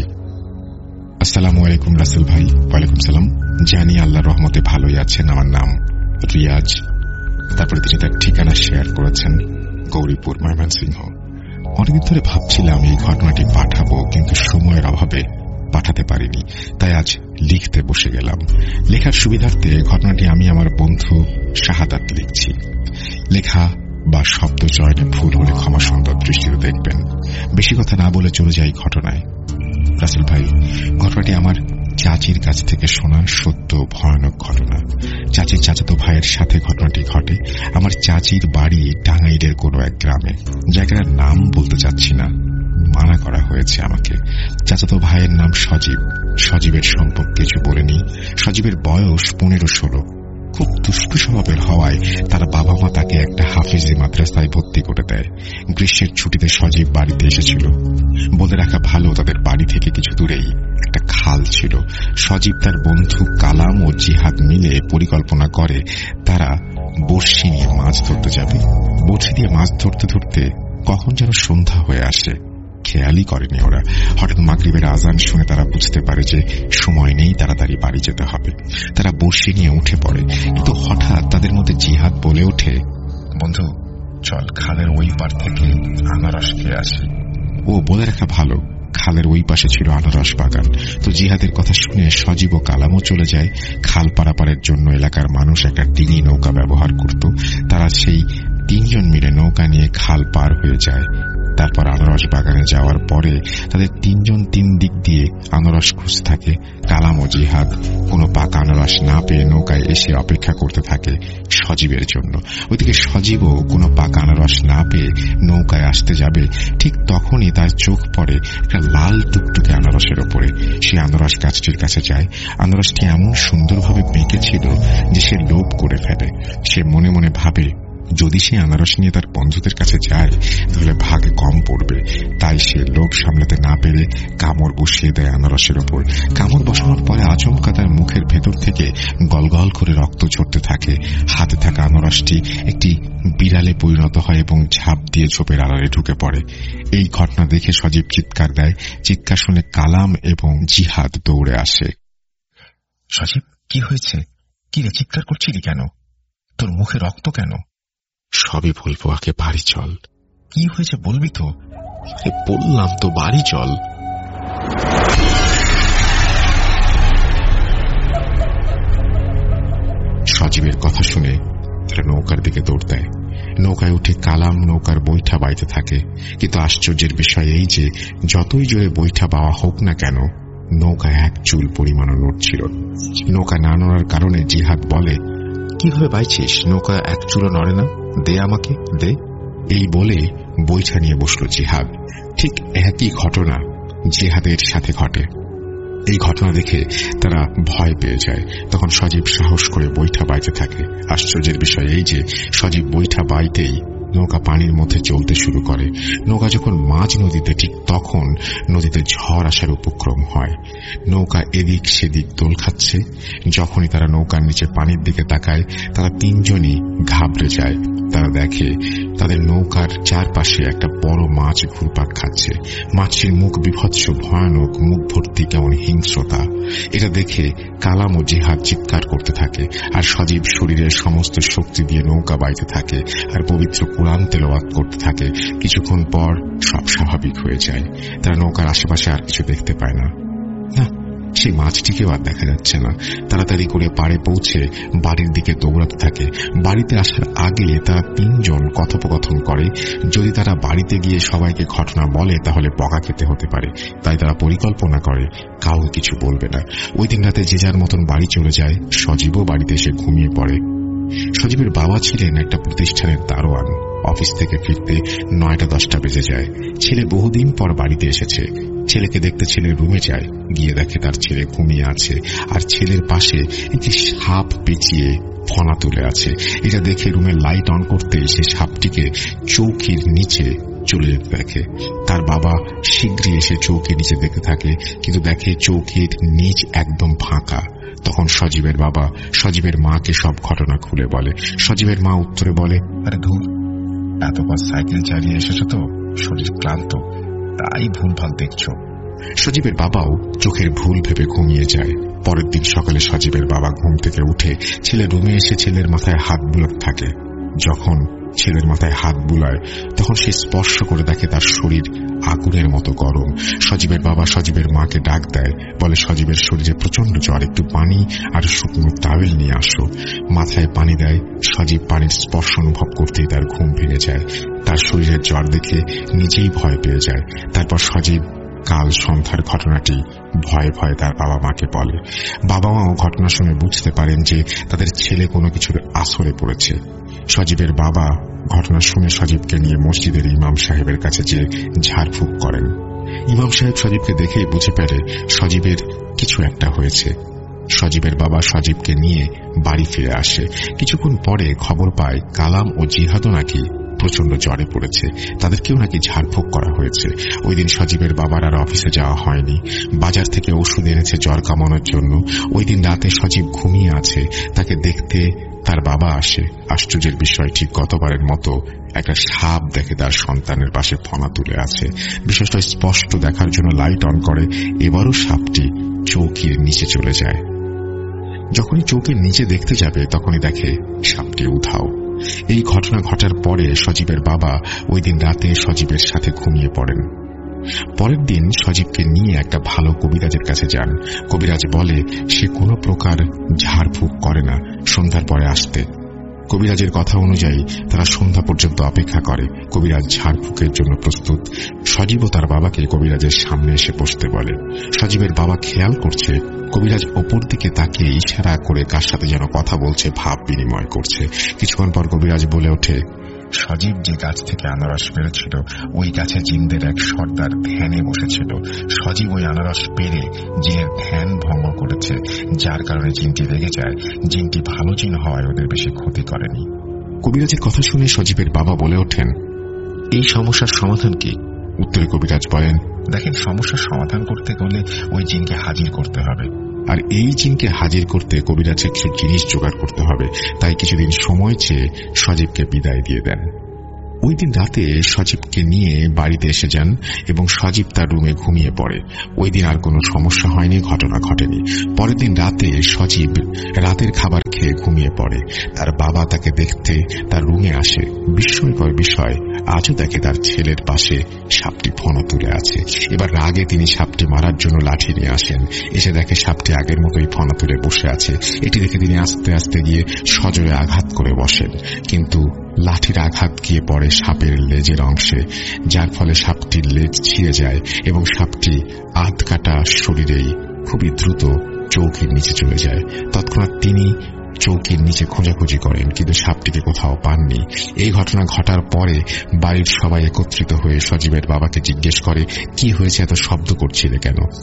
আসসালামু আলাইকুম রাসেল ভাই। ওয়ালাইকুম সালাম। জানি আল্লাহর রহমতে ভালোই আছেন। আমার নাম রিয়াজ। তারপরে তিনি তার ঠিকানা শেয়ার করেছেন, গৌরীপুর, ময়মনসিংহ। অনেকদিন ধরে ভাবছিলাম এই ঘটনাটি পাঠাবো, কিন্তু সময়ের অভাবে পাঠাতে পারিনি, তাই আজ লিখতে বসে গেলাম। লেখার সুবিধার্থে ঘটনাটি আমি আমার বন্ধু শাহাদাত লিখছি। লেখা বা শব্দ চয়নে ভুল হলে ক্ষমা সুন্দর দৃষ্টিতে দেখবেন। বেশি কথা না বলে চলে যাই ঘটনায়। রাসেল ভাই, ঘটনাটি আমার চাচির কাছ থেকে শোনা সত্য ভয়ানক ঘটনা। চাচির চাচাতো ভাইয়ের সাথে ঘটনাটি ঘটে। আমার চাচির বাড়ি টাঙ্গাইলের কোনো এক গ্রামে। জায়গার নাম বলতে চাচ্ছি না, মানা করা হয়েছে আমাকে। চাচাতো ভাইয়ের নাম সজীব। সজীবের সম্পর্কে কিছু বলেনি। সজীবের বয়স 15-16। খুব দুষ্টু স্বভাবের হওয়ায় তার বাবা মা তাকে একটা হাফিজি মাদ্রাসায় ভর্তি করে দেয়। গ্রীষ্মের ছুটিতে সজীব বাড়িতে এসেছিল। বলে রাখা ভালো, তাদের বাড়ি থেকে কিছু দূরেই একটা খাল ছিল। সজীব তার বন্ধু কালাম ও জিহাদ মিলে পরিকল্পনা করে তারা বড়শি নিয়ে মাছ ধরতে যাবে। বড়শি দিয়ে মাছ ধরতে ধরতে কখন যেন সন্ধ্যা হয়ে আসে, খেয়ালই করেনি ওরা। হঠাৎ মাগরিবের আজান শুনে তারা বুঝতে পারে যে সময় নেই, তাড়াতাড়ি বাড়ি যেতে হবে। তারা বড়শি নিয়ে উঠে পড়ে, কিন্তু হঠাৎ তাদের মধ্যে জিহাদ বলে ওঠে, বন্ধু চল খালের ওই পার থেকে আনারস খেয়ে আসি। ও বলে রাখা ভালো, খালের ওই পাশে ছিল আনারস বাগান। তো জিহাদের কথা শুনে সজীব ও কালামও চলে যায়। খাল পারাপারের জন্য এলাকার মানুষ একটা ডিঙি নৌকা ব্যবহার করত। তারা সেই 3 জন মিলে নৌকা নিয়ে খাল পার হয়ে যায়। তারপর আনারস বাগানে যাওয়ার পরে তাদের 3 জন 3 দিক দিয়ে আনারস খুঁজতে থাকে। কালাম ও জিহাদ কোনো পাকা আনারস না পেয়ে নৌকায় এসে অপেক্ষা করতে থাকে সজীবের জন্য। ওইদিকে সজীবও কোনো পাকা আনারস না পেয়ে নৌকায় আসতে যাবে, ঠিক তখনই তার চোখ পড়ে একটা লাল টুকটুকে আনারসের ওপরে। সে আনারস গাছটির কাছে যায়। আনারসটি এমন সুন্দরভাবে পেকেছিল যে সে লোভ করে ফেলে। সে মনে মনে ভাবে, যদি সে আনারস নিয়ে তার বন্ধুদের কাছে যায় তাহলে ভাগে কম পড়বে। তাই সে লোভ সামলাতে না পেরে কামড় বসিয়ে দেয় আনারসের ওপর। কামড় বসানোর পরে আচমকা তার মুখের ভেতর থেকে গলগল করে রক্ত ঝরতে থাকে। হাতে থাকা আনারসটি একটি বিড়ালে পরিণত হয় এবং ঝাঁপ দিয়ে ঝোপের আড়ালে ঢুকে পড়ে। এই ঘটনা দেখে সজীব চিৎকার দেয়। চিৎকার শুনে কালাম এবং জিহাদ দৌড়ে আসে। সজীব, কি হয়েছে? কি রে, চিৎকার করছিলি কেন? তোর মুখে রক্ত কেন? সবই বলবো, আগে বাড়ি চল। কি হয়েছে বলবি তো? বললাম তো বাড়ি চল। সজীবের কথা শুনে তারা নৌকার দিকে দৌড় দেয়। নৌকায় উঠে কালাম নৌকার বৈঠা বাইতে থাকে। কিন্তু আশ্চর্যের বিষয় এই যে যতই জোরে বৈঠা বাওয়া হোক না কেন, নৌকায় 1 চুল পরিমাণও নড়ছিল। নৌকা না নড়ার কারণে জিহাদ বলে, কিভাবে বাইছিস? নৌকা 1 চুলও নড়ে না, দে আমাকে দে। এই বলে বৈঠা নিয়ে বসলো জিহাদ। ঠিক একই ঘটনা জিহাদের সাথে ঘটে। এই ঘটনা দেখে তারা ভয় পেয়ে যায়। তখন সজীব সাহস করে বৈঠা বাইতে থাকে। আশ্চর্যের বিষয় এই যে সজীব বৈঠা বাইতেই নৌকা পানির মধ্যে চলতে শুরু করে। নৌকা যখন মাঝ নদীতে, ঠিক তখন নদীতে ঝড় আসার উপক্রম হয়। নৌকা এদিক সেদিক দোল খাচ্ছে। যখনই তারা নৌকার নিচে পানির দিকে তাকায়, তারা 3 জনই ঘাবড়ে যায়। তারা দেখে তাদের নৌকার চারপাশে একটা বড় মাছ ঘুরপাক খাচ্ছে। মাছটির মুখ বিভৎস ভয়ানক, মুখ ভর্তি কেমন হিংস্রতা। এটা দেখে কালাম ও জিহাদ চিৎকার করতে থাকে, আর সজীব শরীরের সমস্ত শক্তি দিয়ে নৌকা বাইতে থাকে আর পবিত্র কুরআন তেলাওয়াত করতে থাকে। কিছুক্ষণ পর সব স্বাভাবিক হয়ে যায়। তারা নৌকার আশেপাশে আর কিছু দেখতে পায় না। সেই মাছটিকেও আর দেখা যাচ্ছে না। তাড়াতাড়ি করে পাড়ে পৌঁছে বাড়ির দিকে দৌড়াতে থাকে। বাড়িতে আসার আগে তারা 3 জন কথোপকথন করে। যদি তারা বাড়িতে গিয়ে সবাইকে ঘটনা বলে তাহলে বকা খেতে হতে পারে, তাই তারা পরিকল্পনা করে কাউকে কিছু বলবে না। ওই দিন রাতে যে যার মতন বাড়ি চলে যায়। সজীবও বাড়িতে এসে ঘুমিয়ে পড়ে। সজীবের বাবা ছিলেন একটা প্রতিষ্ঠানের দারোয়ান। অফিস থেকে ফিরতে 9টা-10টা বেজে যায়। ছেলে বহুদিন পর বাড়িতে এসেছে। ছেলেকে দেখতে ছেলের রুমে যায়। গিয়ে দেখে তার ছেলে ঘুমিয়ে আছে, আর ছেলের পাশে একটি সাপ পেঁচিয়ে ফনা তুলে আছে। এটা দেখে রুমের লাইট অন করতে সে সাপটিকে চৌকির নিচে চলে যেতে দেখে। তার বাবা শীঘ্রই এসে চৌকির নিচে দেখতে থাকে, কিন্তু দেখে চৌকির নিচ একদম ফাঁকা। তখন সজীবের বাবা সজীবের মাকে সব ঘটনা খুলে বলে। সজীবের মা উত্তরে বলে, আরে ধুর, এতবার সাইকেল চালিয়ে এসেছ তো, শরীর ক্লান্ত, তাই ভুলভাল দেখছো। সজীবের বাবাও চোখের ভুল ভেবে ঘুমিয়ে যায়। পরের দিন সকালে সজীবের বাবা ঘুম থেকে উঠে ছেলের রুমে এসে ছেলের মাথায় হাত বুলাতে থাকে। যখন ছেলের মাথায় হাত বুলায় তখন সে স্পর্শ করে দেখে তার শরীর আগুনের মতো গরম। সজীবের বাবা সজীবের মাকে ডাক দেয়, বলে সজীবের শরীরে প্রচন্ড জ্বর, একটু পানি আর শুকনো টাওয়েল নিয়ে আসো। মাথায় পানি দেয়। সজীব পানির স্পর্শ অনুভব করতেই তার ঘুম ভেঙে যায়। তার শরীরের জ্বর দেখে নিজেই ভয় পেয়ে যায়। তারপর সজীব কাল সন্ধ্যার ঘটনাটি ভয়ে ভয়ে তার বাবা মাকে বলে। বাবা মাও ঘটনা শুনে বুঝতে পারেন যে তাদের ছেলে কোনো কিছুর আসরে পড়েছে। সজীবের বাবা ঘটনা শুনে সজীবকে নিয়ে মসজিদের ইমাম সাহেবের কাছে যে ঝাড়ফুঁক করেন। ইমাম সাহেব সজীবকে দেখেই বুঝে পেরে সজীবের কিছু একটা হয়েছে। সজীবের বাবা সজীবকে নিয়ে বাড়ি ফিরে আসে। কিছুক্ষণ পরে খবর পায় কালাম ও জিহাদও নাকি প্রচন্ড জ্বরে পড়েছে, তাদেরকেও নাকি ঝাড়ফুঁক করা হয়েছে। ওই দিন সজীবের বাবার আর অফিসে যাওয়া হয়নি। বাজার থেকে ওষুধ এনেছে জ্বর কামানোর জন্য। ওই দিন রাতে সজীব ঘুমিয়ে আছে। তাকে দেখতে তার বাবা আসে। আশ্চর্যের বিষয়, ঠিক গতবারের মতো একটা সাপ দেখে তার সন্তানের পাশে ফনা তুলে আছে। বিষয়টা স্পষ্ট দেখার জন্য লাইট অন করে। এবারও সাপটি চৌকির নিচে চলে যায়। যখনই চৌকির নিচে দেখতে যাবে তখনই দেখে সাপটি উধাও। এই ঘটনা ঘটার পরে সজীবের বাবা ওই দিন রাতে সজীবের সাথে ঘুমিয়ে পড়েন। পরের দিন সজীবকে নিয়ে একটা ভালো কবিরাজের কাছে যান। কবিরাজ বলে সে কোনো প্রকার ঝাড়ফুঁক করে না, সন্ধ্যার পরে আসতে। কবিরাজের কথা অনুযায়ী তারা সন্ধ্যা পর্যন্ত অপেক্ষা করে। কবিরাজ ঝাড়ফুঁকের জন্য প্রস্তুত। সজীব ও তার বাবাকে কবিরাজের সামনে এসে বসতে বলে। সজীবের বাবা খেয়াল করছে কবিরাজ ওপর দিকে তাকিয়ে ইশারা করে কার সাথে যেন কথা বলছে, ভাব বিনিময় করছে। কিছুক্ষণ পর কবিরাজ বলে ওঠে, সজীব যে গাছ থেকে আনারস পেরেছিল ওই গাছে জিনদের এক সর্দার ধ্যানে বসেছিল। সজীব ওই আনারস পেরে জিনের ধ্যান ভঙ্গ করেছে, যার কারণে জিনটি রেগে যায়। জিনটি ভালো জিন হওয়ায় ওদের বেশি ক্ষতি করেনি। কবিরাজের কথা শুনে সজীবের বাবা বলে ওঠেন, এই সমস্যার সমাধান কি? উত্তরে কবিরাজ বলেন, দেখেন, সমস্যার সমাধান করতে গেলে ওই জিনকে হাজির করতে হবে, আর এই জিনকে হাজির করতে কবিরাজের কিছু জিনিস জোগাড় করতে হবে। তাই কিছুদিন সময় চেয়ে সজীবকে বিদায় দিয়ে দেন। ওই দিন রাতে সজীবকে নিয়ে বাড়িতে এসে যান এবং সজীব তার রুমে ঘুমিয়ে পড়ে। ওই দিন আর কোনো সমস্যা হয়নি, ঘটনা ঘটেনি। পরের দিন রাতে সজীব রাতের খাবার খেয়ে ঘুমিয়ে পড়ে। তার বাবা তাকে দেখতে তার রুমে আসে। বিস্ময়কর বিষয়, আজও দেখে তার ছেলের পাশে সাপটি ফনা তুলে আছে। এবার রাগে তিনি সাপটি মারার জন্য লাঠি নিয়ে আসেন। এসে দেখে সাপটি আগের মতোই ফনা তুলে বসে আছে। এটি দেখে তিনি আস্তে আস্তে গিয়ে সজোরে আঘাত করে বসেন, কিন্তু লাঠির আঘাত গিয়ে পড়ে সাপের লেজের অংশে, যার ফলে সাপটির লেজ ছিঁড়ে যায় এবং সাপটি আধ কাটা শরীরেই খুবই দ্রুত চৌকির নিচে চলে যায়। তৎক্ষণাৎ তিনি চৌকির নিচে খোঁজাখুঁজি করেন, কিন্তু সাপটিকে কোথাও পাননি। এই ঘটনা ঘটার পরে বাড়ির সবাই একত্রিত হয়ে সজীবের বাবাকে জিজ্ঞেস করে, কি হয়েছে, এত শব্দ করছিলে কেন?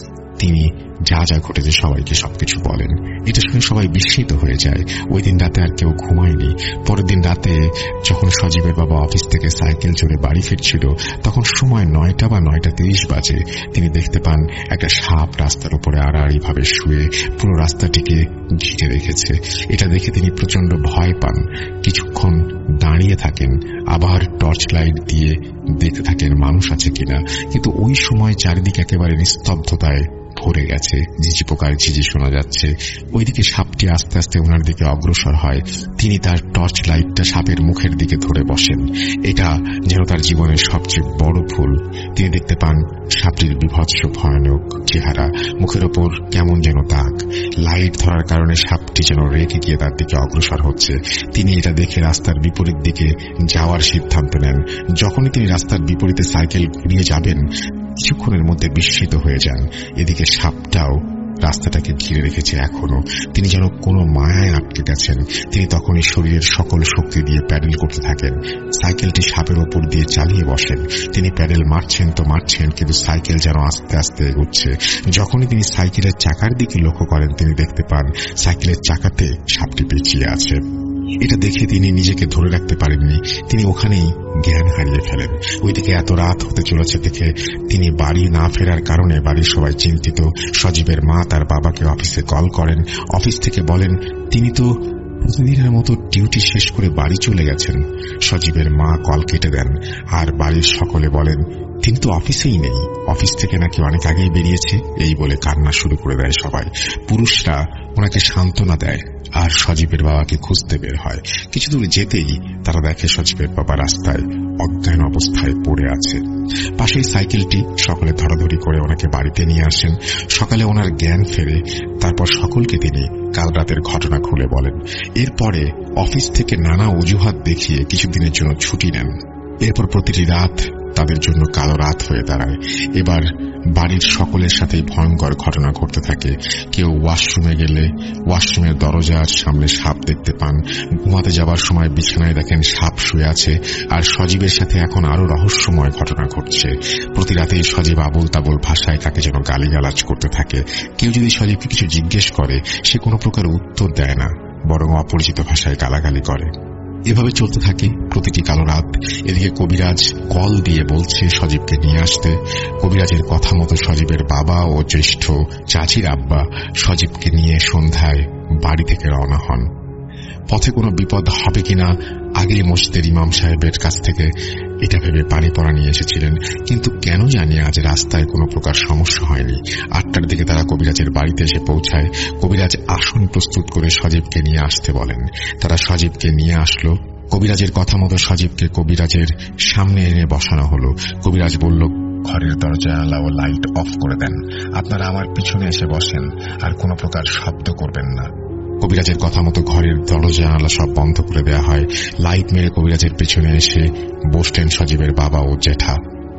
তিনি যা যা ঘটেছে সবাইকে সবকিছু বলেন। এটা শুনে সবাই বিস্মিত হয়ে যায়। ওই দিন রাতে আর কেউ ঘুমায়নি। পরের দিন রাতে যখন সজীবের বাবা অফিস থেকে সাইকেল চড়ে বাড়ি ফিরছিল, তখন সময় 9টা বা 9:30 বাজে। তিনি দেখতে পান একটা সাপ রাস্তার উপরে আড়াআড়ি ভাবে শুয়ে পুরো রাস্তাটিকে ঘিরে রেখেছে। এটা দেখে তিনি প্রচন্ড ভয় পান। কিছুক্ষণ দাঁড়িয়ে থাকেন, আবার টর্চ লাইট দিয়ে দেখতে থাকেন মানুষ আছে কিনা। কিন্তু ওই সময় চারিদিকে একেবারে নিস্তব্ধতায় ভরে গেছে। ঝিঝি পোকার ঝিঝি শোনা যাচ্ছে। ওইদিকে সাপটি আস্তে আস্তে ওনার দিকে অগ্রসর হয়। তিনি তার টর্চ লাইটটা সাপের মুখের দিকে ধরে বসেন। এটা যেন তার জীবনের সবচেয়ে বড় ভুল। তিনি দেখতে পান সাপটির বিভৎস ভয়ানক চেহারা, মুখের ওপর কেমন যেন দাগ। লাইট ধরার কারণে সাপটি যেন রেগে গিয়ে তার দিকে অগ্রসর হচ্ছে। তিনি এটা দেখে রাস্তার বিপরীত দিকে যাওয়ার সিদ্ধান্ত নেন। যখনই তিনি রাস্তার বিপরীতে সাইকেল ঘুরিয়ে যাবেন, কিছুক্ষণের মধ্যে বিস্মিত হয়ে যান। এদিকে সাপটাও রাস্তাটাকে ঘিরে রেখেছে এখনো। তিনি যেন কোনো মায়ায় আটকে গেছেন। তিনি তখনই শরীরের সকল শক্তি দিয়ে প্যাডেল করতে থাকেন। সাইকেলটি সাপের ওপর দিয়ে চালিয়ে বসেন। তিনি প্যাডেল মারছেন তো মারছেন, কিন্তু সাইকেল যেন আস্তে আস্তে এগোচ্ছে। যখনই তিনি সাইকেলের চাকার দিকে লক্ষ্য করেন, তিনি দেখতে পান সাইকেলের চাকাতে সাপটি পেঁচিয়ে আছে। এটা দেখে তিনি নিজেকে ধরে রাখতে পারেননি। তিনি ওখানেই জ্ঞান হারিয়ে ফেলেন। ওইদিকে এত রাত হতে চলেছে দেখে তিনি বাড়ি না ফেরার কারণে বাড়ির সবাই চিন্তিত। সজীবের মা তার বাবাকে অফিসে কল করেন। অফিস থেকে বলেন তিনি তো প্রতিদিনের মতো ডিউটি শেষ করে বাড়ি চলে গেছেন। সজীবের মা কল কেটে দেন, আর বাড়ির সকলে বলেন তিনি তো অফিসেই নেই, অফিস থেকে নাকি অনেক আগেই বেরিয়েছে। এই বলে কান্না শুরু করে দেয় সবাই। পুরুষরা ওনাকে সান্ত্বনা দেয় আর সজীবের বাবাকে খুঁজতে বের হয়। কিছু দূর যেতেই তারা দেখে সজীবের বাবা রাস্তায় অজ্ঞান অবস্থায় পড়ে আছে। পাশেই সাইকেলটি সকলে ধরাধরি করে ওনাকে বাড়িতে নিয়ে আসেন। সকালে ওনার জ্ঞান ফেরে। তারপর সকলকে তিনি কাল রাতের ঘটনা খুলে বলেন। এরপরে অফিস থেকে নানা অজুহাত দেখিয়ে কিছুদিনের জন্য ছুটি নেন। এরপর প্রতিটি রাত তাদের জন্য কালো রাত হয়ে দাঁড়ায়। এবার বাড়ির সকলের সাথেই ভয়ঙ্কর ঘটনা ঘটতে থাকে। কেউ ওয়াশরুমে গেলে ওয়াশরুমের দরজার সামনে সাপ দেখতে পান। ঘুমাতে যাবার সময় বিছানায় দেখেন সাপ শুয়ে আছে। আর সজীবের সাথে এখন আরো রহস্যময় ঘটনা ঘটছে। প্রতি রাতেই সজীব আবল তাবল ভাষায় তাকে যেন গালিগালাজ করতে থাকে। কেউ যদি সজীবকে কিছু জিজ্ঞেস করে, সে কোনো প্রকার উত্তর দেয় না, বরং অপরিচিত ভাষায় গালাগালি করে। এভাবে চলতে থাকে প্রতিটি কালো রাত। এদিকে কবিরাজ কল দিয়ে বলছে সজীবকে নিয়ে আসতে। কবিরাজের কথা মতো সজীবের বাবা ও জ্যেষ্ঠ চাচির আব্বা সজীবকে নিয়ে সন্ধ্যায় বাড়ি থেকে রওনা হন। পথে কোনো বিপদ হবে কিনা আগে মসজিদের ইমাম সাহেবের কাছ থেকে এটা ভেবে পানি পড়া নিয়ে এসেছিলেন। কিন্তু কেন জানি আজ রাস্তায় কোনো প্রকার সমস্যা হয়নি। 8টার দিকে তারা কবিরাজের বাড়িতে এসে পৌঁছায়। কবিরাজ আসন প্রস্তুত করে সজীবকে নিয়ে আসতে বলেন। তারা সজীবকে নিয়ে আসলো। কবিরাজের কথা মতো সজীবকে কবিরাজের সামনে এনে বসানো হলো। কবিরাজ বলল, ঘরের দরজা জানালা ও লাইট অফ করে দেন। আপনারা আমার পিছনে এসে বসেন আর কোনো প্রকার শব্দ করবেন না। কবিরাজের কথা মতো ঘরের দরজা জানালা সব বন্ধ করে দেওয়া হয়। লাইট মেরে কবিরাজের পেছনে এসে বসলেন সজীবের বাবা ও জ্যাঠা।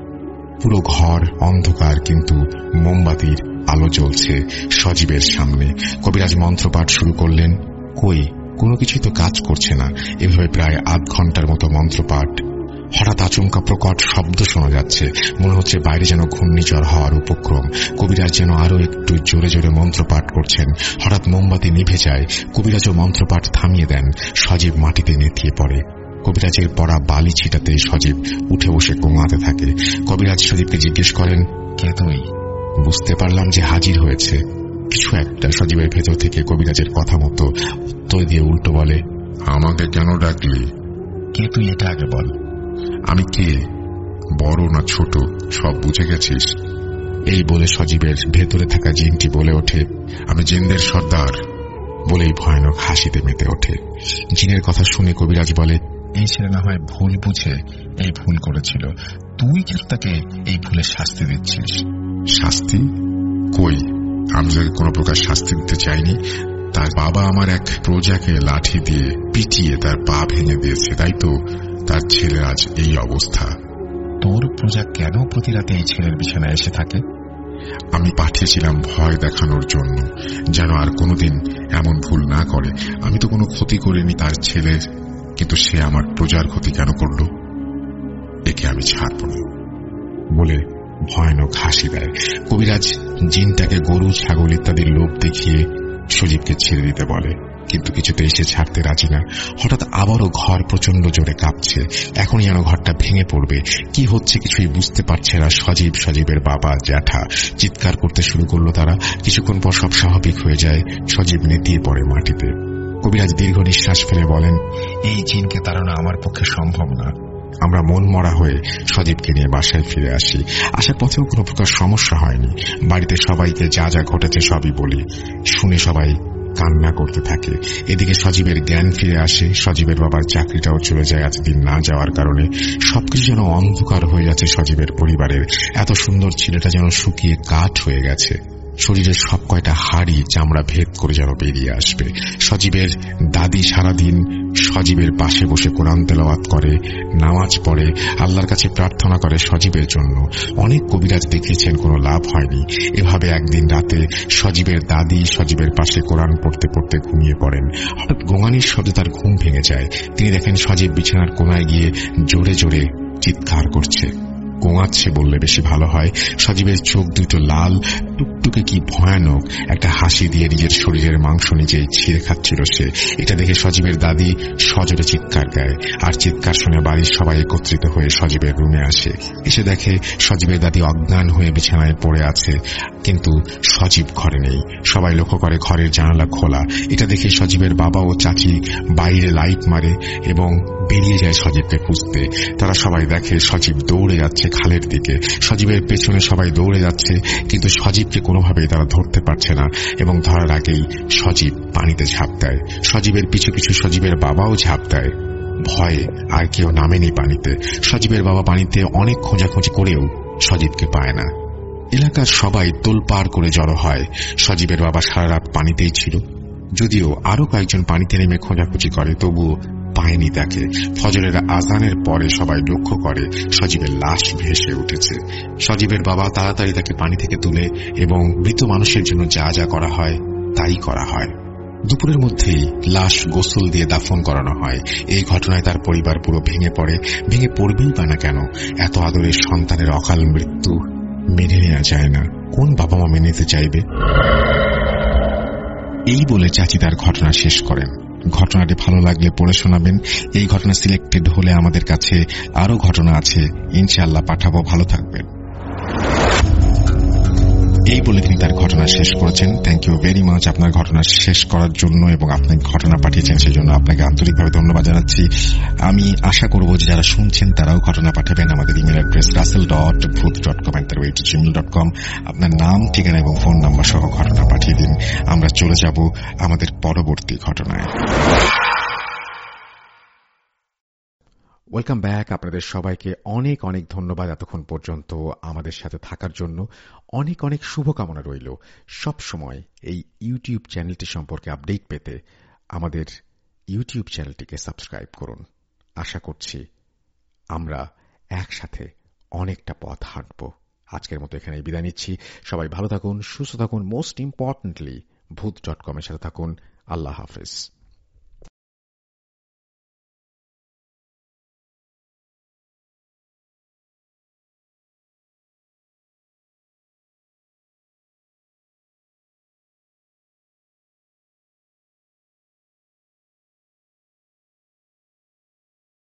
পুরো ঘর অন্ধকার, কিন্তু মোমবাতির আলো জ্বলছে সজীবের সামনে। কবিরাজ মন্ত্রপাঠ শুরু করলেন। কই কোনো কিছুই তো কাজ করছে না। এভাবে প্রায় আধ ঘন্টার মতো মন্ত্রপাঠ। হঠাৎ আচমকা প্রকট শব্দ শোনা যাচ্ছে। মনে হচ্ছে বাইরে যেন ঘূর্ণিঝড় হওয়ার উপক্রম। কবিরাজ যেন আরো একটু জোরে জোরে মন্ত্রপাঠ করছেন। হঠাৎ মোমবাতি নিভে যায়। কবিরাজও মন্ত্রপাঠ থামিয়ে দেন। সজীব মাটিতে নেতিয়ে পড়ে। কবিরাজের পড়া বালি ছিটাতে সজীব উঠে বসে গোঙাতে থাকে। কবিরাজ সজীবকে জিজ্ঞেস করেন, কে তুমি? বুঝতে পারলাম যে হাজির হয়েছে কিছু একটা। সজীবের ভেতর থেকে কবিরাজের কথা মতো উত্তর দিয়ে উল্টো বলে, আমাকে কেন ডাকলি? কে তুই এটা আগে বল। আমি কে, বড় না ছোট, সব বুঝে গেছিস? এই বলে সজীবের ভেতরে থাকা জিনটি বলে ওঠে, আমি জিনদের সর্দার। বলেই ভয়ানক হাসিতে মেতে ওঠে। জিনের কথা শুনে কবিরাজ বলে, এই ছেলে না হয় ভুল বুঝে এই ভুল করেছিল, তুই কেন তাকে এই ভুলের শাস্তি দিচ্ছিস? শাস্তি? কই, আমি তাকে কোনো প্রকার শাস্তি দিতে চাইনি। তার বাবা আমার এক প্রজাকে লাঠি দিয়ে পিটিয়ে তার পা ভেঙে দিয়েছে, তাই তো তার ছেলের আজ এই অবস্থা। তোর প্রজা কেন প্রতি রাতে এই ছেলের বিছানায় এসে থাকে? আমি পাঠিয়েছিলাম ভয় দেখানোর জন্য, যেন আর কোনোদিন এমন ভুল না করে। আমি তো কোনো ক্ষতি করিনি তার ছেলের, কিন্তু সে আমার প্রজার ক্ষতি কেন করল? একে আমি ছাড়ব না। বলে ভয়ানক হাসি দেয়। কবিরাজ জিনটাকে গরু, ছাগল ইত্যাদির লোভ দেখিয়ে সজীবকে ছেড়ে দিতে বলে, কিন্তু কিছুতেই সে ছাড়তে রাজি না। হঠাৎ আবারও ঘর প্রচন্ড জোরে কাঁপছে, এখনই যেন ঘরটা ভেঙে পড়বে। কি হচ্ছে কিছুই বুঝতে পারছে না সজীব, সজীবের বাবা, জ্যাঠা। চিৎকার করতে শুরু করলো তারা। কিছুক্ষণ পর সব স্বাভাবিক হয়ে যায়। সজীব নেতিয়ে পড়ে মাটিতে। কবিরাজ দীর্ঘ নিঃশ্বাস ফেলে বলেন, এই জিনকে তাড়ানো আমার পক্ষে সম্ভব না। আমরা মন মরা হয়ে সজীবকে নিয়ে বাসায় ফিরে আসি। আসার পথেও কোনো প্রকার সমস্যা হয়নি। বাড়িতে সবাইকে যা যা ঘটেছে সবই বলি। শুনে সবাই কান্না করতে থাকে। এদিকে সজীবের জ্ঞান ফিরে আসে। সজীবের বাবার চাকরিটাও চলে যায় এতদিন না যাওয়ার কারণে। সবকিছু যেন অন্ধকার হয়ে যাচ্ছে সজীবের পরিবারের। এত সুন্দর ছেলেটা যেন শুকিয়ে কাঠ হয়ে গেছে। শরীরের সব কয়টা হাড়ি চামড়া ভেদ করে যেন বেরিয়ে আসবে। সজীবের দাদি সারাদিন সজীবের পাশে বসে কোরআন তেলাওয়াত করে, নামাজ পড়ে, আল্লাহর কাছে প্রার্থনা করে সজীবের জন্য। অনেক কবিরাজ দেখিয়েছেন, কোনো লাভ হয়নি। এভাবে একদিন রাতে সজীবের দাদি সজীবের পাশে কোরআন পড়তে পড়তে ঘুমিয়ে পড়েন। হঠাৎ গোঙানির শব্দে তার ঘুম ভেঙে যায়। তিনি দেখেন সজীব বিছানার কোনায় গিয়ে জোরে জোরে চিৎকার করছে। গোঙাচ্ছে বললে বেশি ভালো হয়। সজীবের চোখ দুটো লাল টুকটুকে, কি ভয়ানক একটা হাসি দিয়ে নিজের শরীরের মাংস নিজেই ছিঁড়ে খাচ্ছিল সে। এটা দেখে সজীবের দাদি সজোরে চিৎকার দেয়, আর চিৎকার শুনে বাড়ির সবাই একত্রিত হয়ে সজীবের রুমে আসে। এসে দেখে সজীবের দাদি অজ্ঞান হয়ে বিছানায় পড়ে আছে, কিন্তু সজীব ঘরে নেই। সবাই লক্ষ্য করে ঘরের জানালা খোলা। এটা দেখে সজীবের বাবা ও চাচি বাইরে লাইট মারে এবং বেরিয়ে যায় সজীবকে খুঁজতে। তারা সবাই দেখে সজীব দৌড়ে যাচ্ছে খালের দিকে। সজীবের পেছনে সবাই দৌড়ে যাচ্ছে, কিন্তু সজীবকে কোনোভাবেই তারা ধরতে পারছে না এবং ধরার আগেই সজীব পানিতে ঝাঁপ দেয়। সজীবের পিছু পিছু সজীবের বাবাও ঝাঁপ দেয়। ভয়ে আর কেউ নামেনি পানিতে। সজীবের বাবা পানিতে অনেক খোঁজাখুঁজি করেও সজীবকে পায় না। এলাকার সবাই তোলপাড় করে জড়ো হয়। সজীবের বাবা সারা রাত পানিতেই ছিল। যদিও আরো কয়েকজন পানিতে নেমে খোঁজাখুঁজি করে, তবুও পায়নি তাকে। ফজরের আজানের পরে সবাই লক্ষ্য করে সজীবের লাশ ভেসে উঠেছে। সজীবের বাবা তাড়াতাড়ি তাকে পানি থেকে তুলে এবং মৃত মানুষের জন্য যা যা করা হয় তাই করা হয়। দুপুরের মধ্যেই লাশ গোসল দিয়ে দাফন করানো হয়। এই ঘটনায় তার পরিবার পুরো ভেঙে পড়ে। ভেঙে পড়বেই বা না কেন? এত আদরের সন্তানের অকাল মৃত্যু মেনে নেওয়া যায় না। কোন বাবা মা মেনে নিতে চাইবে? এই বলে চাচি তার ঘটনা শেষ করেন। ঘটনাটি ভালো লাগলে পড়ে শোনাবেন। এই ঘটনা সিলেক্টেড হলে আমাদের কাছে আরো ঘটনা আছে, ইনশাআল্লাহ পাঠাবো। ভালো থাকবেন। এই বলে তিনি তার ঘটনা শেষ করেছেন। থ্যাংক ইউ ভেরি মাচ আপনার ঘটনা শেষ করার জন্য এবং আপনি ঘটনা পাঠিয়েছেন সেজন্য আপনাকে আন্তরিকভাবে ধন্যবাদ জানাচ্ছি। আমি আশা করব যে যারা শুনছেন তারাও ঘটনা পাঠাবেন। আমাদের ইমেল অ্যাড্রেস russell.booth.com@gmail.com। আপনার নাম, ঠিকানা এবং ফোন নাম্বার সহ ঘটনা পাঠিয়ে দিন। আমরা চলে যাব আমাদের পরবর্তী ঘটনায়। Welcome back. আপনাদের সবাইকে অনেক অনেক ধন্যবাদ এতক্ষণ পর্যন্ত আমাদের সাথে থাকার জন্য। অনেক অনেক শুভকামনা রইল। সব সময় এই ইউটিউব চ্যানেলটি সম্পর্কে আপডেট পেতে আমাদের ইউটিউব চ্যানেলটিকে সাবস্ক্রাইব করুন। আশা করছি আমরা একসাথে অনেকটা পথ হাঁটব। আজকের মতো এখানে বিদায় নিচ্ছি। সবাই ভালো থাকুন, সুস্থ থাকুন। মোস্ট ইম্পর্টেন্টলি ভূত.com এর সাথে থাকুন। আল্লাহ হাফেজ।